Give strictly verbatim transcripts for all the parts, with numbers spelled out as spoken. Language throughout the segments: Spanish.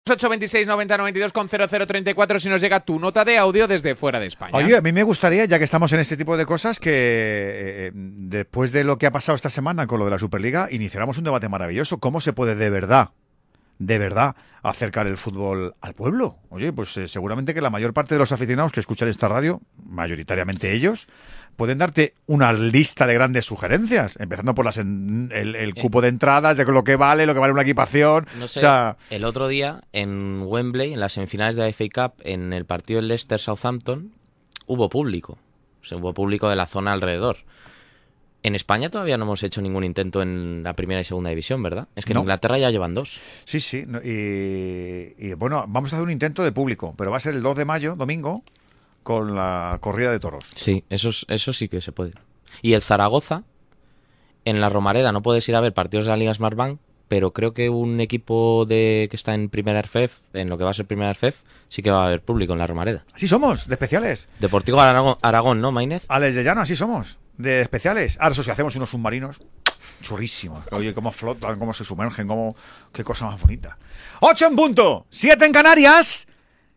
ocho veintiséis noventa noventa y dos con cero cero treinta y cuatro si nos llega tu nota de audio desde fuera de España. Oye, a mí me gustaría, ya que estamos en este tipo de cosas, que eh, después de lo que ha pasado esta semana con lo de la Superliga, iniciáramos un debate maravilloso. ¿Cómo se puede de verdad, de verdad, acercar el fútbol al pueblo? Oye, pues eh, seguramente que la mayor parte de los aficionados que escuchan esta radio, mayoritariamente ellos, pueden darte una lista de grandes sugerencias, empezando por las en, el, el cupo de entradas, de lo que vale, lo que vale una equipación. No sé, o sea, el otro día en Wembley, en las semifinales de la F A Cup, en el partido del Leicester-Southampton, hubo público. O sea, hubo público de la zona alrededor. En España todavía no hemos hecho ningún intento en la primera y segunda división, ¿verdad? Es que no. En Inglaterra ya llevan dos. Sí, sí. Y, y bueno, vamos a hacer un intento de público, pero va a ser el dos de mayo, domingo, con la corrida de toros. Sí, eso, eso sí que se puede. Y el Zaragoza, en la Romareda no puedes ir a ver partidos de la Liga Smartbank, pero creo que un equipo de que está en Primera R F F, en lo que va a ser Primera R F F, sí que va a haber público en la Romareda. Así somos, de especiales. Deportivo Aragón, Aragón ¿no, Maínez? Alex de Llano, así somos, de especiales. Ahora eso sí, hacemos unos submarinos churrísimos. Oye, cómo flotan, cómo se sumergen, cómo... qué cosa más bonita. Ocho en punto, siete en Canarias.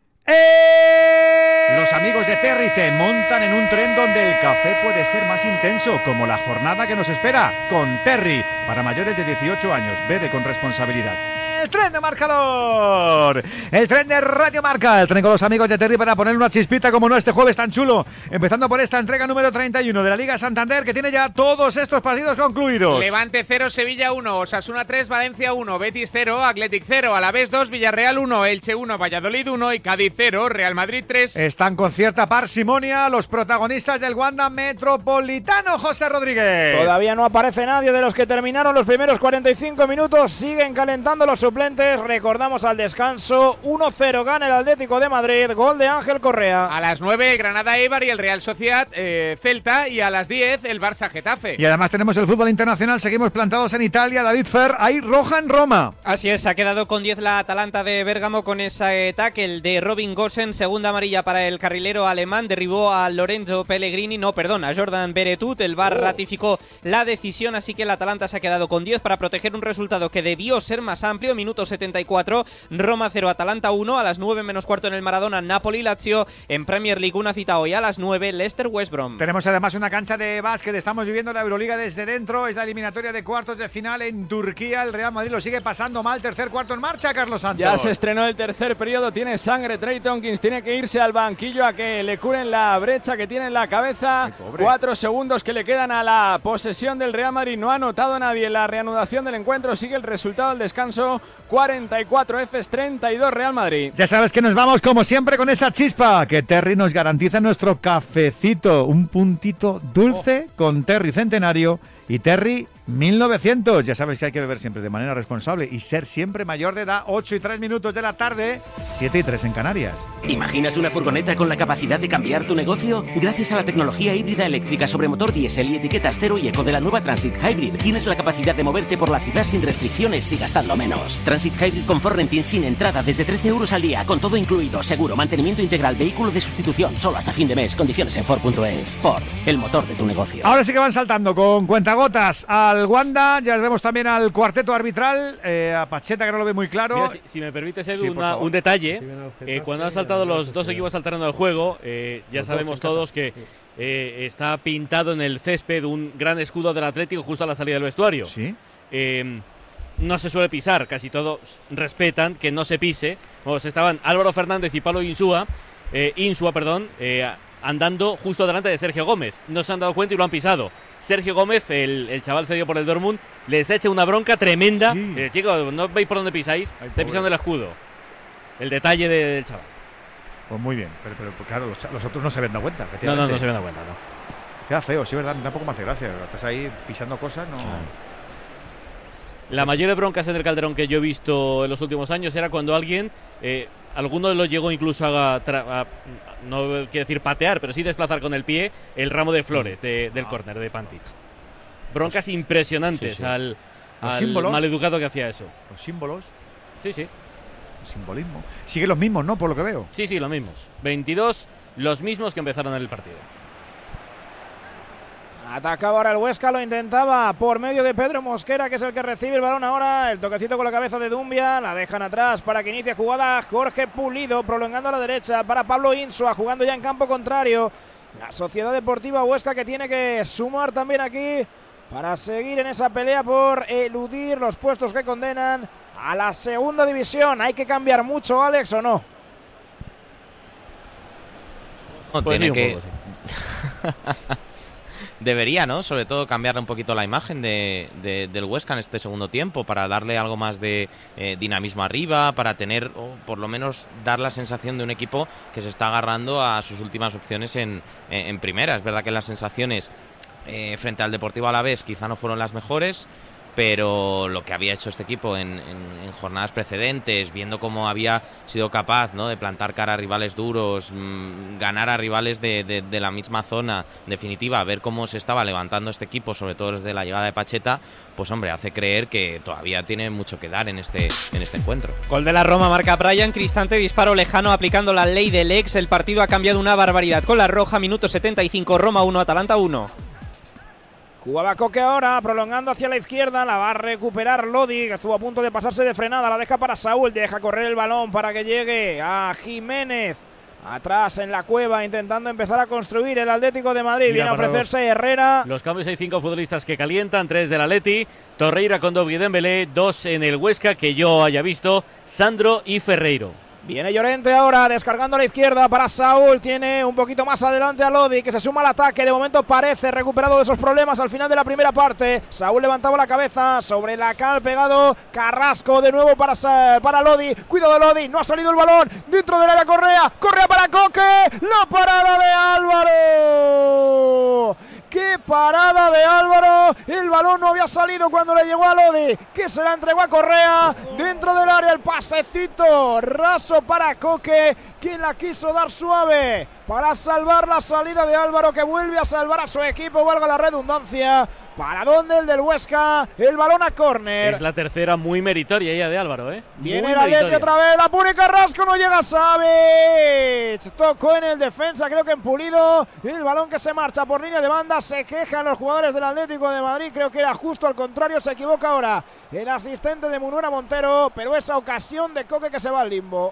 ¡Eh! Los amigos de Terry te montan en un tren donde el café puede ser más intenso, como la jornada que nos espera con Terry. Para mayores de dieciocho años, bebe con responsabilidad. El tren de marcador, el tren de Radio Marca, el tren con los amigos de Terry para ponerle una chispita como no este jueves tan chulo, empezando por esta entrega número treinta y uno de la Liga Santander, que tiene ya todos estos partidos concluidos. Levante cero, Sevilla uno, Osasuna tres, Valencia uno, Betis cero, Athletic cero, Alavés dos, Villarreal uno, Elche uno, Valladolid uno y Cádiz cero, Real Madrid tres. Están con cierta parsimonia los protagonistas del Wanda Metropolitano, José Rodríguez. Todavía no aparece nadie de los que terminaron los primeros cuarenta y cinco minutos, siguen calentando los suplentes. Recordamos al descanso, uno cero gana el Atlético de Madrid, gol de Ángel Correa. A las nueve el Granada Eibar y el Real Sociedad eh, Celta, y a las diez el Barça Getafe. Y además tenemos el fútbol internacional, seguimos plantados en Italia. David Fer, hay roja en Roma. Así es, ha quedado con diez la Atalanta de Bérgamo con ese tackle de Robin Gosens, segunda amarilla para el carrilero alemán, derribó a Lorenzo Pellegrini, no, perdón, a Jordan Beretut, el V A R oh. ratificó la decisión, así que el Atalanta se ha quedado con diez para proteger un resultado que debió ser más amplio. Minuto setenta y cuatro, Roma cero, Atalanta uno, a las nueve menos cuarto en el Maradona, Napoli-Lazio. En Premier League una cita hoy a las nueve, Leicester-West Brom. Tenemos además una cancha de básquet, estamos viviendo la Euroliga desde dentro, es la eliminatoria de cuartos de final en Turquía, el Real Madrid lo sigue pasando mal, tercer cuarto en marcha, Carlos Santos. Ya se estrenó el tercer periodo, tiene sangre Trey Tompkins, tiene que irse al banquillo a que le curen la brecha que tiene en la cabeza. Cuatro segundos que le quedan a la posesión del Real Madrid, no ha anotado nadie en la reanudación del encuentro, sigue el resultado del descanso, cuarenta y cuatro Efes, treinta y dos Real Madrid. Ya sabes que nos vamos como siempre con esa chispa que Terry nos garantiza nuestro cafecito, un puntito dulce oh. con Terry Centenario y Terry mil novecientos. Ya sabes que hay que beber siempre de manera responsable y ser siempre mayor de edad. Ocho y tres minutos de la tarde, siete y tres en Canarias. ¿Imaginas una furgoneta con la capacidad de cambiar tu negocio? Gracias a la tecnología híbrida eléctrica sobre motor diésel y etiquetas cero y eco de la nueva Transit Hybrid, tienes la capacidad de moverte por la ciudad sin restricciones y gastando menos. Transit Hybrid con Ford Renting sin entrada desde trece euros al día, con todo incluido, seguro, mantenimiento integral, vehículo de sustitución, solo hasta fin de mes. Condiciones en Ford punto es. Ford, el motor de tu negocio. Ahora sí que van saltando con cuentagotas al Wanda, ya vemos también al cuarteto arbitral, eh, a Pacheta que no lo ve muy claro. Mira, si, si me permites, Edu, sí, una, un detalle, eh, cuando han saltado los dos equipos al terreno del juego, eh, ya sabemos todos que eh, está pintado en el césped un gran escudo del Atlético justo a la salida del vestuario. Sí. Eh, no se suele pisar, casi todos respetan que no se pise. Pues estaban Álvaro Fernández y Pablo Insúa, eh, Insúa, perdón, eh, andando justo delante de Sergio Gómez. No se han dado cuenta y lo han pisado. Sergio Gómez, el, el chaval cedido por el Dortmund, les echa una bronca tremenda. Sí. Eh, chicos, no veis por dónde pisáis, estáis pisando el escudo. El detalle de, del chaval. Pues muy bien, pero, pero claro, los, los otros no se habían dado cuenta. No, no, no se habían dado cuenta, no. Queda feo, sí, verdad, tampoco me hace gracia. Estás ahí pisando cosas, no. Claro. La mayor de broncas en el Calderón que yo he visto en los últimos años era cuando alguien, eh, alguno lo llegó incluso a, a, a, no quiero decir patear, pero sí desplazar con el pie el ramo de flores de, del ah. córner de Pantic. Broncas los, impresionantes sí, sí. al, al maleducado que hacía eso. Los símbolos. Sí, sí. El simbolismo. Sigue los mismos, ¿no? Por lo que veo. Sí, sí, los mismos. veintidós, los mismos que empezaron en el partido. Atacaba ahora el Huesca, lo intentaba por medio de Pedro Mosquera, que es el que recibe el balón ahora. El toquecito con la cabeza de Dumbia, la dejan atrás para que inicie jugada Jorge Pulido, prolongando a la derecha para Pablo Insua, jugando ya en campo contrario. La Sociedad Deportiva Huesca, que tiene que sumar también aquí para seguir en esa pelea por eludir los puestos que condenan a la segunda división. ¿Hay que cambiar mucho, Alex, o no? No, pues tiene sí, que... poco, sí. Debería, ¿no? Sobre todo cambiarle un poquito la imagen de, de, del Huesca en este segundo tiempo, para darle algo más de eh, dinamismo arriba, para tener, o por lo menos dar la sensación de un equipo que se está agarrando a sus últimas opciones en, en, en primera. Es verdad que las sensaciones eh, frente al Deportivo Alavés quizá no fueron las mejores, pero lo que había hecho este equipo en, en, en jornadas precedentes, viendo cómo había sido capaz, ¿no?, de plantar cara a rivales duros, mmm, ganar a rivales de, de, de la misma zona, en definitiva, ver cómo se estaba levantando este equipo, sobre todo desde la llegada de Pacheta, pues hombre, hace creer que todavía tiene mucho que dar en este, en este encuentro. Gol de la Roma, marca Brian Cristante, disparo lejano aplicando la ley del ex. El partido ha cambiado una barbaridad con la roja, minuto setenta y cinco, Roma uno, Atalanta uno. Jugaba Coque ahora, prolongando hacia la izquierda, la va a recuperar Lodi, que estuvo a punto de pasarse de frenada, la deja para Saúl, deja correr el balón para que llegue a Jiménez. Atrás en la cueva, intentando empezar a construir el Atlético de Madrid. Mira, viene a ofrecerse los, Herrera. Los cambios, hay cinco futbolistas que calientan, tres del Atleti, Torreira con Dobby Dembélé, dos en el Huesca que yo haya visto, Sandro y Ferreiro. Viene Llorente ahora, descargando a la izquierda para Saúl. Tiene un poquito más adelante a Lodi, que se suma al ataque. De momento parece recuperado de esos problemas al final de la primera parte. Saúl levantaba la cabeza sobre la cal, pegado Carrasco de nuevo para, para Lodi. Cuidado de Lodi, no ha salido el balón. Dentro del área Correa, Correa para Coque. La parada de Álvaro. ¡Qué parada de Álvaro! El balón no había salido cuando le llegó a Lodi, que se la entregó a Correa. Dentro del área el pasecito raso para Coque, quien la quiso dar suave para salvar la salida de Álvaro, que vuelve a salvar a su equipo, valga la redundancia. ¿Para dónde el del Huesca? El balón a córner. Es la tercera muy meritoria ella de Álvaro, ¿eh? Viene muy el Atleti otra vez, la pone Carrasco, no llega Savic. Tocó en el defensa, creo que en Pulido. El balón que se marcha por línea de banda, se quejan los jugadores del Atlético de Madrid. Creo que era justo al contrario, se equivoca ahora el asistente de Munuera Montero, pero esa ocasión de Coque que se va al limbo.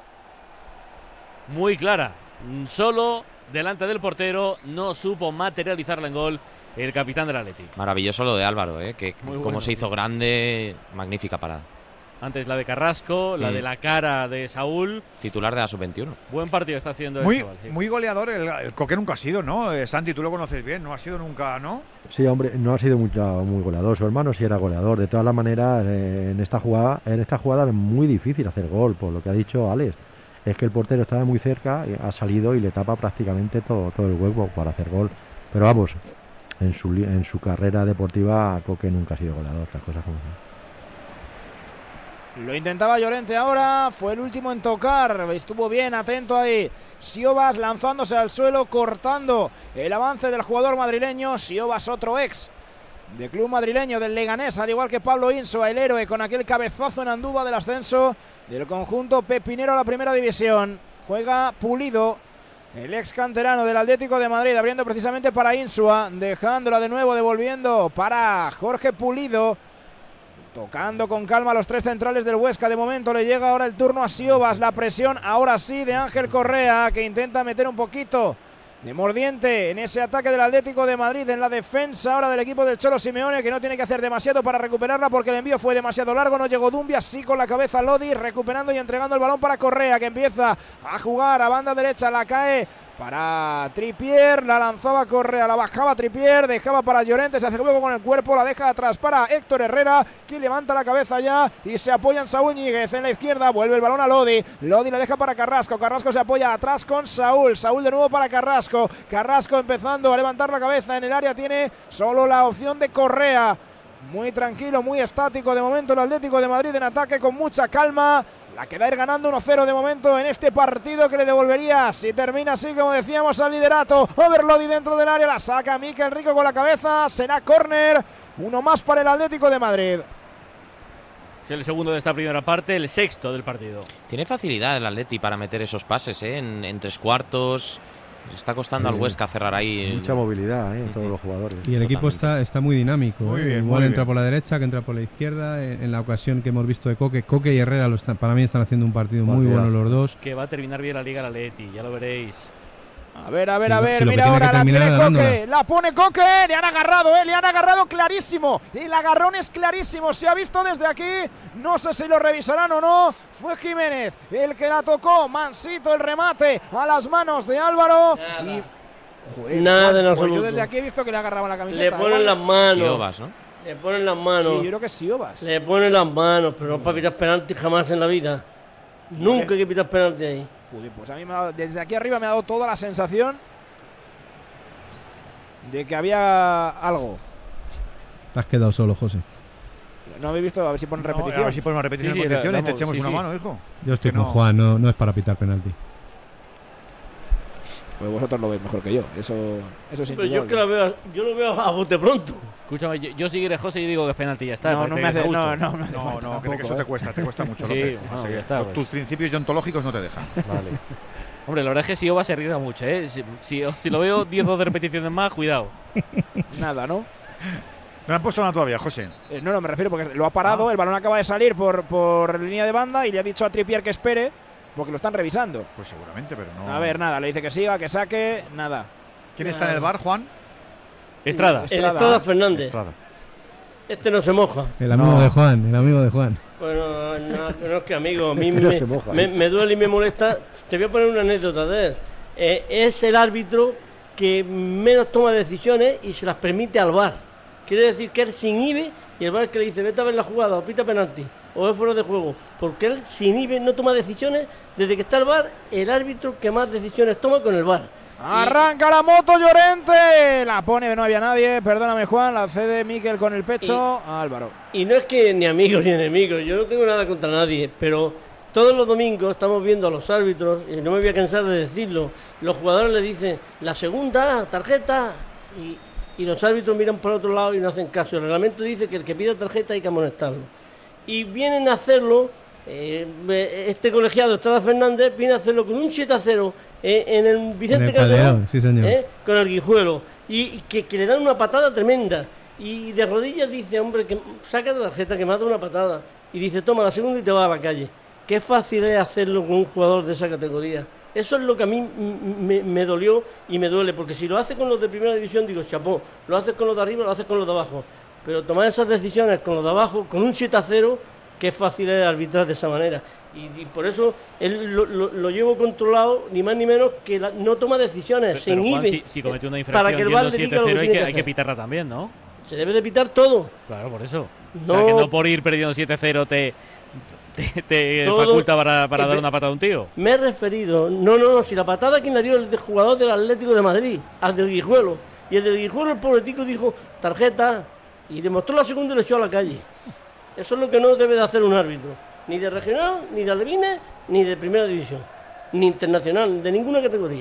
Muy clara, solo delante del portero, no supo materializarla en gol el capitán del Atleti. Maravilloso lo de Álvaro, ¿eh? Que Muy cómo bueno, se hizo sí. grande, magnífica parada. Antes la de Carrasco, la Mm. de la cara de Saúl. Titular de la sub veintiuno. Buen partido está haciendo Muy, el chaval, sí. muy goleador, el, el Coque nunca ha sido, ¿no? Eh, Santi, tú lo conoces bien, no ha sido nunca, ¿no? Sí, hombre, no ha sido mucho, muy goleador. Su hermano sí era goleador. De todas las maneras, eh, en esta jugada, en esta jugada es muy difícil hacer gol, por lo que ha dicho Alex. Es que el portero estaba muy cerca, ha salido y le tapa prácticamente todo, todo el hueco para hacer gol. Pero vamos, en su, en su carrera deportiva, Coque nunca ha sido goleador, las cosas como son. Lo intentaba Llorente ahora, fue el último en tocar, estuvo bien atento ahí Siobas, lanzándose al suelo, cortando el avance del jugador madrileño. Siobas, otro ex de club madrileño, del Leganés, al igual que Pablo Insua, el héroe con aquel cabezazo en Andúba del ascenso del conjunto pepinero a la primera división. Juega Pulido, el ex canterano del Atlético de Madrid, abriendo precisamente para Insua, dejándola de nuevo, devolviendo para Jorge Pulido. Tocando con calma a los tres centrales del Huesca. De momento le llega ahora el turno a Siobas. La presión ahora sí de Ángel Correa, que intenta meter un poquito de mordiente en ese ataque del Atlético de Madrid. En la defensa ahora del equipo del Cholo Simeone, que no tiene que hacer demasiado para recuperarla porque el envío fue demasiado largo. No llegó Dumbia, sí con la cabeza Lodi, recuperando y entregando el balón para Correa, que empieza a jugar a banda derecha. La cae para Trippier, la lanzaba Correa, la bajaba Trippier, dejaba para Llorente, se hace luego con el cuerpo, la deja atrás para Héctor Herrera, quien levanta la cabeza ya y se apoya en Saúl Ñíguez en la izquierda, vuelve el balón a Lodi, Lodi la deja para Carrasco, Carrasco se apoya atrás con Saúl, Saúl de nuevo para Carrasco, Carrasco empezando a levantar la cabeza en el área, tiene solo la opción de Correa. Muy tranquilo, muy estático de momento el Atlético de Madrid en ataque con mucha calma. La que va a ir ganando uno cero de momento en este partido, que le devolvería, si termina así como decíamos, al liderato. Overlodi dentro del área, la saca Mikel Rico con la cabeza, será córner. Uno más para el Atlético de Madrid. Es el segundo de esta primera parte, el sexto del partido. Tiene facilidad el Atleti para meter esos pases, ¿eh? en, en tres cuartos. Le está costando sí. al Huesca cerrar ahí. Mucha movilidad, ¿eh? En todos los jugadores. Y el equipo está, está muy dinámico. Muy ¿eh? bien, Igual muy entra bien. por la derecha, que entra por la izquierda. En, en la ocasión que hemos visto de Coque, Coque y Herrera lo están, para mí están haciendo un partido muy bueno los dos. Que va a terminar bien la Liga la Leti, ya lo veréis. A ver, a ver, Sí, a ver, si mira que ahora, la tiene Coque, ganándola. la pone Coque, le han agarrado, eh, le han agarrado clarísimo, el agarrón es clarísimo, se ha visto desde aquí, no sé si lo revisarán o no, fue Jiménez el que la tocó, mansito el remate a las manos de Álvaro. Nada. Y, joder, Nada en pues absoluto. yo desde aquí he visto que le agarraba la camiseta. Le ponen igual. las manos. Siobas, ¿no? Le ponen las manos. Sí, yo creo que sí, Obas. Le ponen las manos, pero no para pitar penalti jamás en la vida. Nunca hay que pitar penalti ahí. Joder, pues a mí me ha dado, desde aquí arriba me ha dado toda la sensación de que había algo. Te has quedado solo, José. No habéis visto, a ver si ponen No, repetición. a ver si ponemos repetición Sí, en sí, condiciones y te damos, echemos sí, una sí. mano, hijo. Yo estoy Que con no. Juan, no, no es para pitar penalti. Pues vosotros lo veis mejor que yo, eso, eso es Pero yo, indudable. que la veo, yo lo veo a bote pronto. Escúchame, yo, yo si quieres José y digo que es penalti, ya está. No, para no que me te hace, guste. no, no, no, hace No, falta no, creo que tampoco, eso ¿eh? te cuesta, te cuesta mucho. Sí, López. bueno, Así ya que está, tus pues. principios deontológicos no te dejan. Vale. Hombre, la verdad es que Sioba se arriesga mucho, ¿eh? Si, si, si lo veo diez o doce repeticiones más, cuidado. Nada, ¿no? No han puesto nada todavía, José. Eh, no, no, me refiero porque lo ha parado, Ah. el balón acaba de salir por, por línea de banda y le ha dicho a Trippier que espere porque lo están revisando. Pues seguramente, pero no. A ver, nada, le dice que siga, que saque, nada. ¿Quién está en el bar, Juan? Estrada. El Estrada Fernández. Estrada. Este no se moja. El amigo No. de Juan, el amigo de Juan. Bueno, no, no es que amigo, a mí Este no me, se moja, me, ¿eh? me duele y me molesta. Te voy a poner una anécdota de él. Eh, es el árbitro que menos toma decisiones y se las permite al V A R. Quiere decir que él se inhibe y el V A R que le dice vete a ver la jugada o pita penalti o es fuera de juego. Porque él se inhibe, no toma decisiones. Desde que está el V A R, el árbitro que más decisiones toma con el V A R. Arranca la moto Llorente, la pone, no había nadie, perdóname Juan, la cede Miquel con el pecho a Álvaro. Y no es que ni amigos ni enemigos, yo no tengo nada contra nadie, pero todos los domingos estamos viendo a los árbitros, y no me voy a cansar de decirlo, los jugadores le dicen, la segunda, tarjeta, y, y los árbitros miran por otro lado y no hacen caso. El reglamento dice que el que pida tarjeta hay que amonestarlo. Y vienen a hacerlo, eh, este colegiado, Estrada Fernández, viene a hacerlo con un siete a cero eh, en el Vicente En el Calderón, Calderón, sí, señor. eh, con el Guijuelo, y, y que, que le dan una patada tremenda. Y de rodillas dice, hombre, que saca la tarjeta, que mata una patada. Y dice, toma la segunda y te vas a la calle. Qué fácil es hacerlo con un jugador de esa categoría. Eso es lo que a mí me, me dolió y me duele, porque si lo hace con los de primera división, digo, chapó. Lo haces con los de arriba, lo haces con los de abajo. Pero tomar esas decisiones con los de abajo, con un siete a cero, qué fácil es arbitrar de esa manera. Y, y por eso él lo, lo, lo llevo controlado, ni más ni menos, que la, no toma decisiones, Pero, se pero, Juan, inhibe. si, si comete una para infracción que el V A R yendo le diga siete lo que cero hay tiene que, que hay que hacer. pitarla también, ¿no? Se debe de pitar todo. Claro, por eso. No. O sea, que no por ir perdiendo siete cero te, te, te Todo- faculta para, para Eh, dar una patada a un tío. Me he referido, no, no, no, si la patada quien la dio el de jugador del Atlético de Madrid, al del Guijuelo. Y el del Guijuelo, el pobretico, dijo, tarjeta, y le mostró la segunda y le echó a la calle. Eso es lo que no debe de hacer un árbitro. Ni de regional, ni de alevines, ni de primera división. Ni internacional, de ninguna categoría.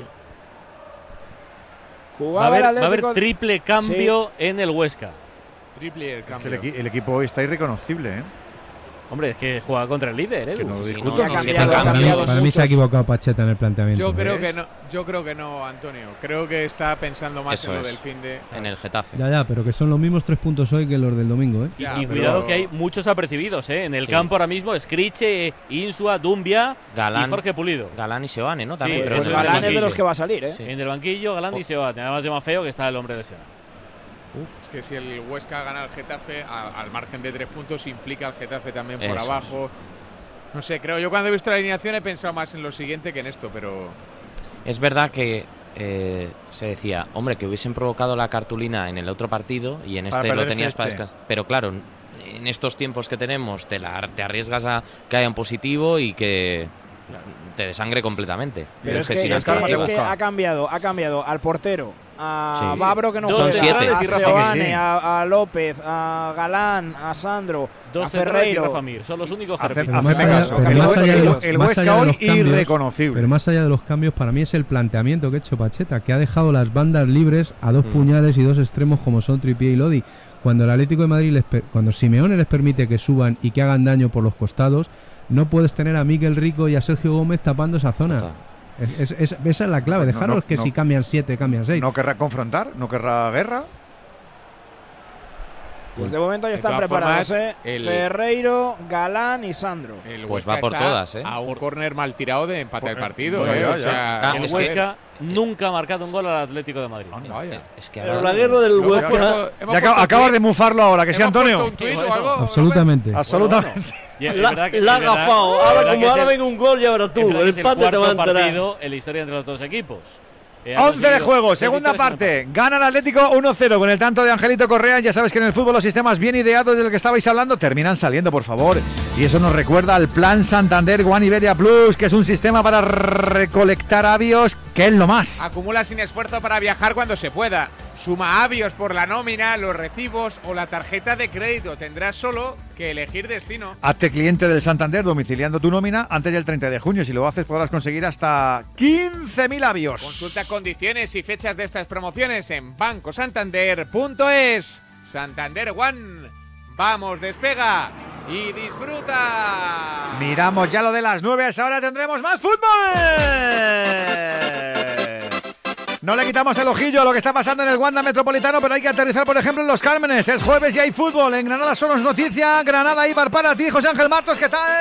Va a haber, va a haber Atlético- triple cambio en el Huesca. Triple el Es que cambio. el, equi- el equipo hoy está irreconocible, ¿eh? Hombre, es que juega contra el líder, ¿eh? Que no lo Sí, discuto. no, Ha no, cambiado, siete ha Para mí, cambios. cambiado para mí se ha muchos. equivocado Pacheta en el planteamiento. Yo creo ¿Ves? que no, yo creo que no, Antonio. Creo que está pensando más Eso en lo es. del fin de. En el Getafe. Ya, ya, pero que son los mismos tres puntos hoy que los del domingo, ¿eh? Y, Ya, y pero- cuidado que hay muchos apercibidos, ¿eh? En el Sí. campo ahora mismo, Escriche, Insua, Dumbia Galán. y Jorge Pulido. Galán y Seoane, ¿no? También, Sí, pero Pues en el Galán es de banquillo. los que va a salir, ¿eh? Sí. En el banquillo, Galán y Seoane. Además de más feo que está el hombre lesionado. Es que si el Huesca gana al Getafe, a- al margen de tres puntos, implica al Getafe también por Eso es. abajo. No sé, creo. Yo cuando he visto la alineación he pensado más en lo siguiente que en esto, pero. Es verdad que eh, se decía, hombre, que hubiesen provocado la cartulina en el otro partido y en Para este lo perderse tenías para este. descansar. Pero claro, en estos tiempos que tenemos te, la, te arriesgas a que haya un positivo y que te desangre completamente. Pero es que que, si no es acaba- que- es te que busca. ha cambiado, ha cambiado al portero, a Sí. Babro que no Dos juega, centrales a y Rafa Seoane, Mir. a, a López, a Galán, a Sandro, Dos a centrales y Ferreiro. Rafa Mir. Son los únicos Hace- cerquitos. Pero más Haceme allá- caso. pero El más Huesca- allá de los- el más Huesca allá de hoy los cambios- irreconocible. Pero más allá de los cambios, para mí es el planteamiento que ha hecho Pacheta, que ha dejado las bandas libres a dos Mm. puñales y dos extremos como son Trippier y Lodi. Cuando el Atlético de Madrid, les per- cuando Simeone les permite que suban y que hagan daño por los costados, no puedes tener a Miguel Rico y a Sergio Gómez tapando esa zona. Total. Es, es, esa es la clave, no, dejaros no, que no, si cambian siete, cambian seis. No querrá confrontar, no querrá guerra. Pues de momento ya están preparados, ¿eh? El... Ferreiro, Galán y Sandro. El pues va por todas, ¿eh? A un córner mal tirado de empate del partido, bueno, ¿eh? ya, O sea, ya. El Huesca nunca ha marcado un gol al Atlético de Madrid. No, vaya. Es que Pero la guerra del Huesca... Ya acabas de mufarlo ahora, que sí, Antonio. Absolutamente. Absolutamente. Y es la, verdad que, la ha gafado. Ahora, como ahora venga un gol, ya verás tú. El empate te va a enterar. Partido en la historia entre los dos equipos. Eh, once de juego, segunda parte. Gana el Atlético uno cero con el tanto de Angelito Correa. Ya sabes que en el fútbol los sistemas bien ideados de lo que estabais hablando terminan saliendo, por favor. Y eso nos recuerda al Plan Santander One Iberia Plus, que es un sistema para recolectar avios, que es lo más. Acumula sin esfuerzo para viajar cuando se pueda. Suma avios por la nómina, los recibos o la tarjeta de crédito. Tendrás solo que elegir destino. Hazte cliente del Santander domiciliando tu nómina antes del treinta de junio. Si lo haces podrás conseguir hasta quince mil avios. Consulta condiciones y fechas de estas promociones en banco santander punto es. Santander One. Vamos, despega y disfruta. Miramos ya lo de las nueve. Ahora tendremos más fútbol. No le quitamos el ojillo a lo que está pasando en el Wanda Metropolitano, pero hay que aterrizar, por ejemplo, en Los Cármenes. Es jueves y hay fútbol. En Granada solo es noticia. Granada Eibar para ti, José Ángel Martos. ¿Qué tal?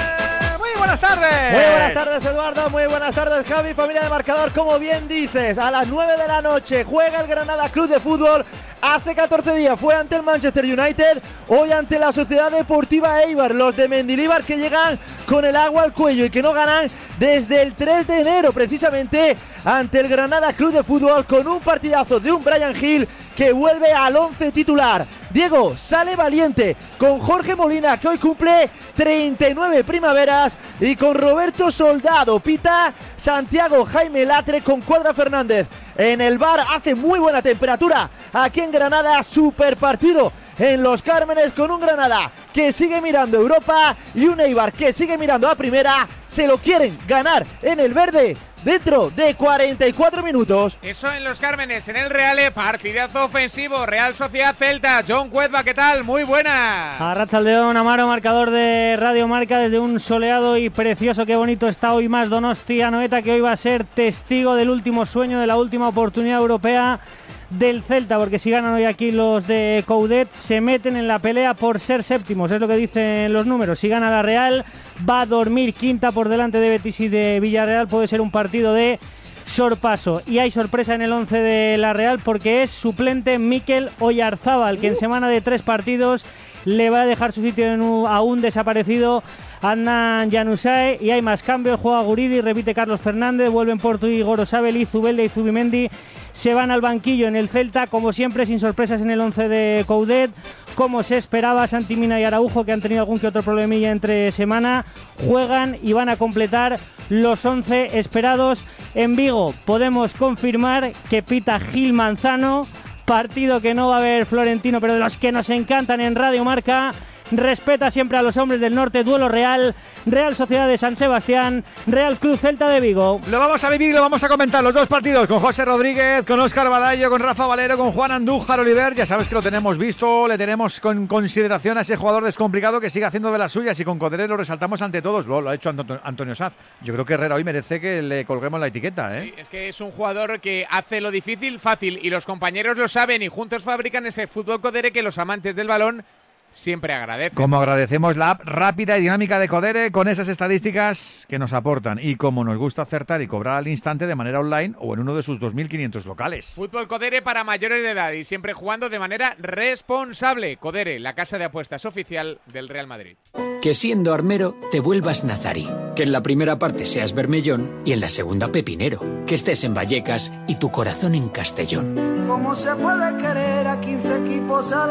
Muy buenas tardes. Muy buenas tardes, Eduardo. Muy buenas tardes, Javi. Familia de Marcador, como bien dices, a las nueve de la noche juega el Granada Club de Fútbol. Hace catorce días fue ante el Manchester United, hoy ante la Sociedad Deportiva Eibar, los de Mendilibar, que llegan con el agua al cuello y que no ganan desde el tres de enero, precisamente ante el Granada Club de Fútbol, con un partidazo de un Brian Hill que vuelve al once titular. Diego sale valiente con Jorge Molina, que hoy cumple treinta y nueve primaveras, y con Roberto Soldado. Pita Santiago Jaime Latre con Cuadra Fernández. En el bar hace muy buena temperatura aquí en Granada. Super partido en Los Cármenes, con un Granada que sigue mirando Europa y un Eibar que sigue mirando a primera. Se lo quieren ganar en el verde dentro de cuarenta y cuatro minutos. Eso en Los Cármenes. En el Reale, partidazo ofensivo. Real Sociedad Celta. John Cuezba, ¿qué tal? Muy buena. Arratsaldeon, Amaro, marcador de Radio Marca desde un soleado y precioso. Qué bonito está hoy más Donostia Anoeta, que hoy va a ser testigo del último sueño, de la última oportunidad europea del Celta, porque si ganan hoy aquí los de Coudet, se meten en la pelea por ser séptimos, es lo que dicen los números. Si gana la Real, va a dormir quinta por delante de Betis y de Villarreal. Puede ser un partido de sorpaso. Y hay sorpresa en el once de la Real, porque es suplente Mikel Oyarzábal, que en semana de tres partidos le va a dejar su sitio en un, a un desaparecido Adnan Januzaj. Y hay más cambios. Juega Guridi, repite Carlos Fernández, vuelven Portu y Gorosabel, y Zubeldia y Zubimendi se van al banquillo. En el Celta, como siempre, sin sorpresas en el once de Coudet, como se esperaba. Santi Mina y Araujo, que han tenido algún que otro problemilla entre semana, juegan y van a completar los once esperados. En Vigo podemos confirmar que pita Gil Manzano, partido que no va a haber Florentino, pero de los que nos encantan en Radio Marca. Respeta siempre a los hombres del norte. Duelo Real, Real Sociedad de San Sebastián, Real Club Celta de Vigo. Lo vamos a vivir y lo vamos a comentar, los dos partidos, con José Rodríguez, con Óscar Badallo, con Rafa Valero, con Juan Andújar Oliver. Ya sabes que lo tenemos visto, le tenemos con consideración a ese jugador descomplicado que sigue haciendo de las suyas, y con Codere lo resaltamos ante todos. Lo, lo ha hecho Antonio Sanz. Yo creo que Herrera hoy merece que le colguemos la etiqueta, ¿eh? Sí, es que es un jugador que hace lo difícil fácil, y los compañeros lo saben, y juntos fabrican ese fútbol Codere que los amantes del balón siempre agradecen. Como agradecemos la app rápida y dinámica de Codere, con esas estadísticas que nos aportan, y como nos gusta acertar y cobrar al instante de manera online o en uno de sus dos mil quinientos locales. Fútbol Codere para mayores de edad y siempre jugando de manera responsable. Codere, la casa de apuestas oficial del Real Madrid. Que siendo armero te vuelvas nazarí. Que en la primera parte seas Bermellón y en la segunda pepinero. Que estés en Vallecas y tu corazón en Castellón. ¿Cómo se puede querer a quince equipos a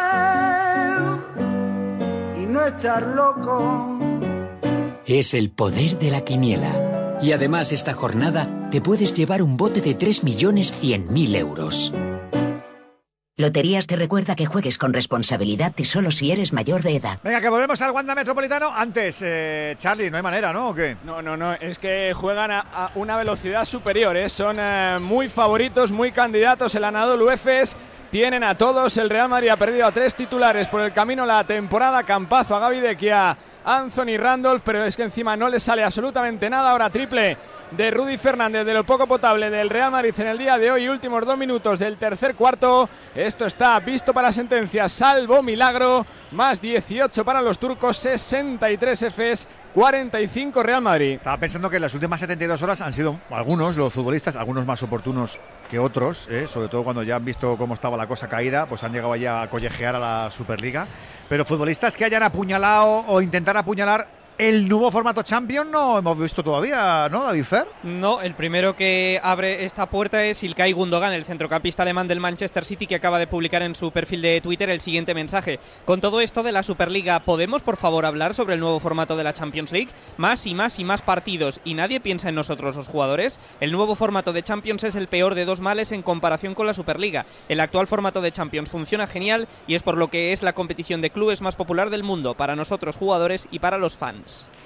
la vez y no estar loco? Es el poder de la quiniela. Y además esta jornada te puedes llevar un bote de tres millones cien mil euros. Loterías te recuerda que juegues con responsabilidad y solo si eres mayor de edad. Venga, que volvemos al Wanda Metropolitano. Antes, eh, Charlie, no hay manera, ¿no? ¿O qué? No, no, no, es que juegan a, a una velocidad superior, ¿eh? Son eh, muy favoritos, muy candidatos el Anadolu Efes. Tienen a todos. El Real Madrid ha perdido a tres titulares por el camino la temporada. Campazo, a Gaby Deck y a Anthony Randolph, pero es que encima no les sale absolutamente nada. Ahora triple de Rudy Fernández, de lo poco potable del Real Madrid en el día de hoy, últimos dos minutos del tercer cuarto. Esto está visto para sentencia, salvo milagro, más dieciocho para los turcos, sesenta y tres Efes, cuarenta y cinco Real Madrid. Estaba pensando que en las últimas setenta y dos horas han sido algunos, los futbolistas, algunos más oportunos que otros, ¿eh? Sobre todo cuando ya han visto cómo estaba la cosa caída, pues han llegado ya a collejear a la Superliga. Pero futbolistas que hayan apuñalado o intentar apuñalar el nuevo formato Champions no hemos visto todavía, ¿no, David Fer? No, el primero que abre esta puerta es Ilkay Gundogan, el centrocampista alemán del Manchester City, que acaba de publicar en su perfil de Twitter el siguiente mensaje. Con todo esto de la Superliga, ¿podemos por favor hablar sobre el nuevo formato de la Champions League? Más y más y más partidos y nadie piensa en nosotros los jugadores. El nuevo formato de Champions es el peor de dos males en comparación con la Superliga. El actual formato de Champions funciona genial y es por lo que es la competición de clubes más popular del mundo para nosotros jugadores y para los fans.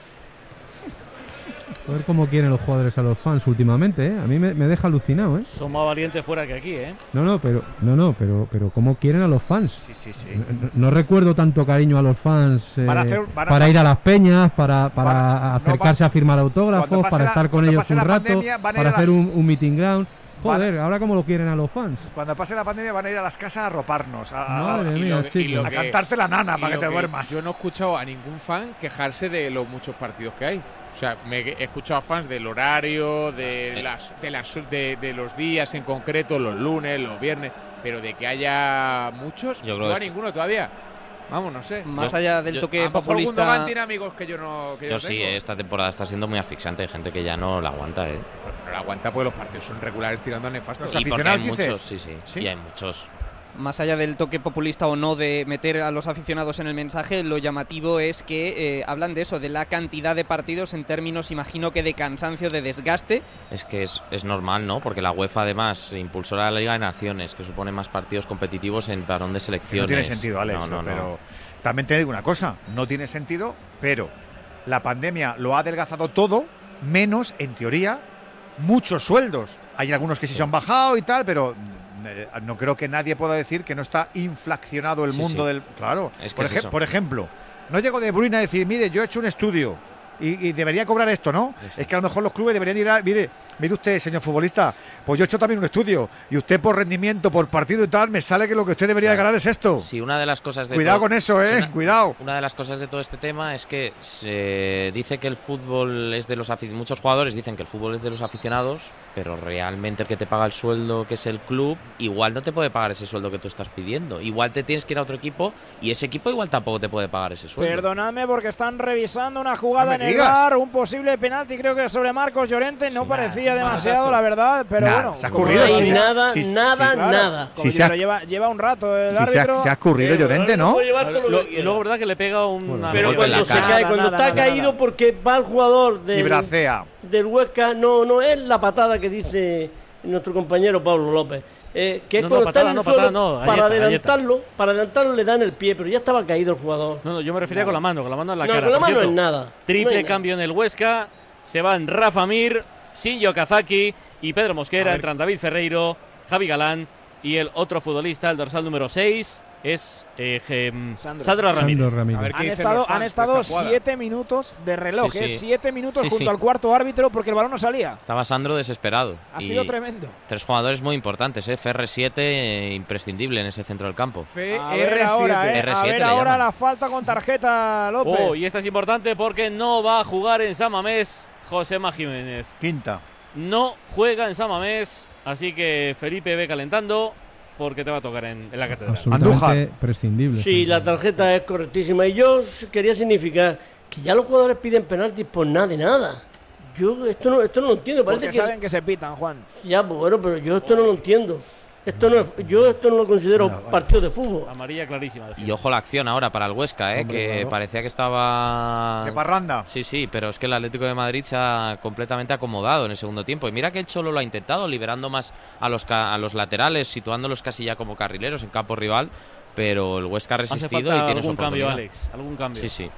A ver cómo quieren los jugadores a los fans últimamente, ¿eh? A mí me, me deja alucinado, ¿eh? Son más valientes fuera que aquí, ¿eh? No, no, pero no, no, pero, pero cómo quieren a los fans. Sí, sí, sí. No, no recuerdo tanto cariño a los fans eh, Van a hacer- van a- para ir a las peñas, para, para Van- acercarse no, va- a firmar autógrafos, cuando pase para la- estar con cuando ellos pase un la rato, pandemia, van a ir para a hacer las- un, un meeting ground. Van- Joder, ahora cómo lo quieren a los fans. Cuando pase la pandemia van a ir a las casas a arroparnos, a, a- Madre a- mía, y lo- chicos. y lo- a cantarte la nana y para que lo te duermas. Yo no he escuchado a ningún fan quejarse de los muchos partidos que hay. O sea, me he escuchado a fans del horario, de las, de las, de, de los días en concreto, los lunes, los viernes, pero de que haya muchos, Yo creo no que a es- ninguno todavía. Vamos, no sé. Más Yo- allá del yo- toque A lo mejor populista. Gundogan tiene amigos que yo no, que yo Yo no sí, tengo. esta temporada está siendo muy asfixiante. Hay gente que ya no la aguanta, ¿eh? No la aguanta porque los partidos son regulares tirando a nefastos. Y porque hay muchos, sí, sí, ¿Sí? y hay muchos. Más allá del toque populista o no de meter a los aficionados en el mensaje, lo llamativo es que eh, hablan de eso, de la cantidad de partidos en términos, imagino que de cansancio, de desgaste. Es que es, es normal, ¿no? Porque la UEFA además impulsó la Liga de Naciones, que supone más partidos competitivos en parón de Que selecciones. no tiene sentido, Alex, No, no, no. pero también te digo una cosa, no tiene sentido, pero la pandemia lo ha adelgazado todo, menos, en teoría, muchos sueldos. Hay algunos que sí, se han bajado y tal, pero eh, no creo que nadie pueda decir que no está inflacionado el Sí, mundo sí. del... Claro, Es que por, es ej- eso. por ejemplo, no llego de Bruyne a decir, mire, yo he hecho un estudio y, y debería cobrar esto, ¿no? Es que a lo mejor los clubes deberían ir a... Mire, mire usted, señor futbolista, pues yo he hecho también un estudio y usted por rendimiento, por partido y tal, me sale que lo que usted debería Claro. ganar es esto. Sí, una de las cosas de Cuidado todo- con eso, ¿eh? sí, una- Cuidado. Una de las cosas de todo este tema es que se dice que el fútbol es de los aficionados. Muchos jugadores dicen que el fútbol es de los aficionados, pero realmente el que te paga el sueldo, que es el club, igual no te puede pagar ese sueldo que tú estás pidiendo. Igual te tienes que ir a otro equipo y ese equipo igual tampoco te puede pagar ese sueldo. Perdonadme porque están revisando una jugada No me en el digas. V A R, un posible penalti, creo que sobre Marcos Llorente, no parecía un demasiado, manotazo. la verdad, pero Nada, bueno. se ha como ocurrido, lo sí, lleva- nada, sí, sí, nada, claro, nada. como Sí, se ha- lo lleva, lleva un rato el Sí, se ha, árbitro. se ha ocurrido eh, Llorente, ¿no? Puede llevar todo lo Lo- que y quiera. luego, ¿verdad? Que le pega una. Pero golpe en la cuando se cara. cae, Nada, cuando nada, está nada, caído nada. porque va el jugador Y del, bracea. del Huesca, no, no es la patada que dice nuestro compañero Pablo López. Eh, que es No, no, cuando está patada en el no, suelo, patada no, para galleta, adelantarlo, para adelantarlo le dan el pie, pero ya estaba caído el jugador. No, no, yo me refería con la mano, con la mano en la No, cara. con la Por mano cierto, es nada. Triple No hay nada. cambio en el Huesca. Se van Rafa Mir, Shinji Okazaki y Pedro Mosquera. Entran David Ferreiro, Javi Galán y el otro futbolista, el dorsal número seis, es eh, Gem- Sandro. Sandro Ramírez. Sandro Ramírez. A ver qué Han dicen estado, los fans han de estado esta jugada. siete minutos de reloj, Sí, sí. ¿eh? siete minutos Sí, junto sí. al cuarto árbitro porque el balón no salía. Estaba Sandro desesperado. Ha Y sido tremendo. Tres jugadores muy importantes, ¿eh? F R siete, eh, imprescindible en ese centro del campo. A ver R ahora, siete. ¿eh? R A siete ver le ahora llaman. la falta con tarjeta, López. Oh, y esta es importante porque no va a jugar en San Mamés Josema Jiménez. Quinta. No juega en San Mamés, así que Felipe ve calentando porque te va a tocar en, en la catedral. Absolutamente Andújar. prescindible. Sí, la tarjeta es correctísima. Y yo quería significar que ya los jugadores piden penaltis por nada de nada. Yo esto no, esto no lo entiendo. Parece Porque que saben que se pitan, Juan. ya, pues bueno, pero yo esto no lo entiendo. Esto no es- yo esto no lo considero No, vale. partido de fútbol. Amarilla clarísima. de Y ojo la acción ahora para el Huesca, ¿eh? Hombre, que claro. parecía que estaba... De parranda. Sí, sí, pero es que el Atlético de Madrid se ha completamente acomodado en el segundo tiempo. Y mira que el Cholo lo ha intentado, liberando más a los, ca- a los laterales, situándolos casi ya como carrileros en campo rival. Pero el Huesca ha Hace resistido falta y tiene su algún cambio, oportunidad. Alex. Algún cambio. Sí, sí.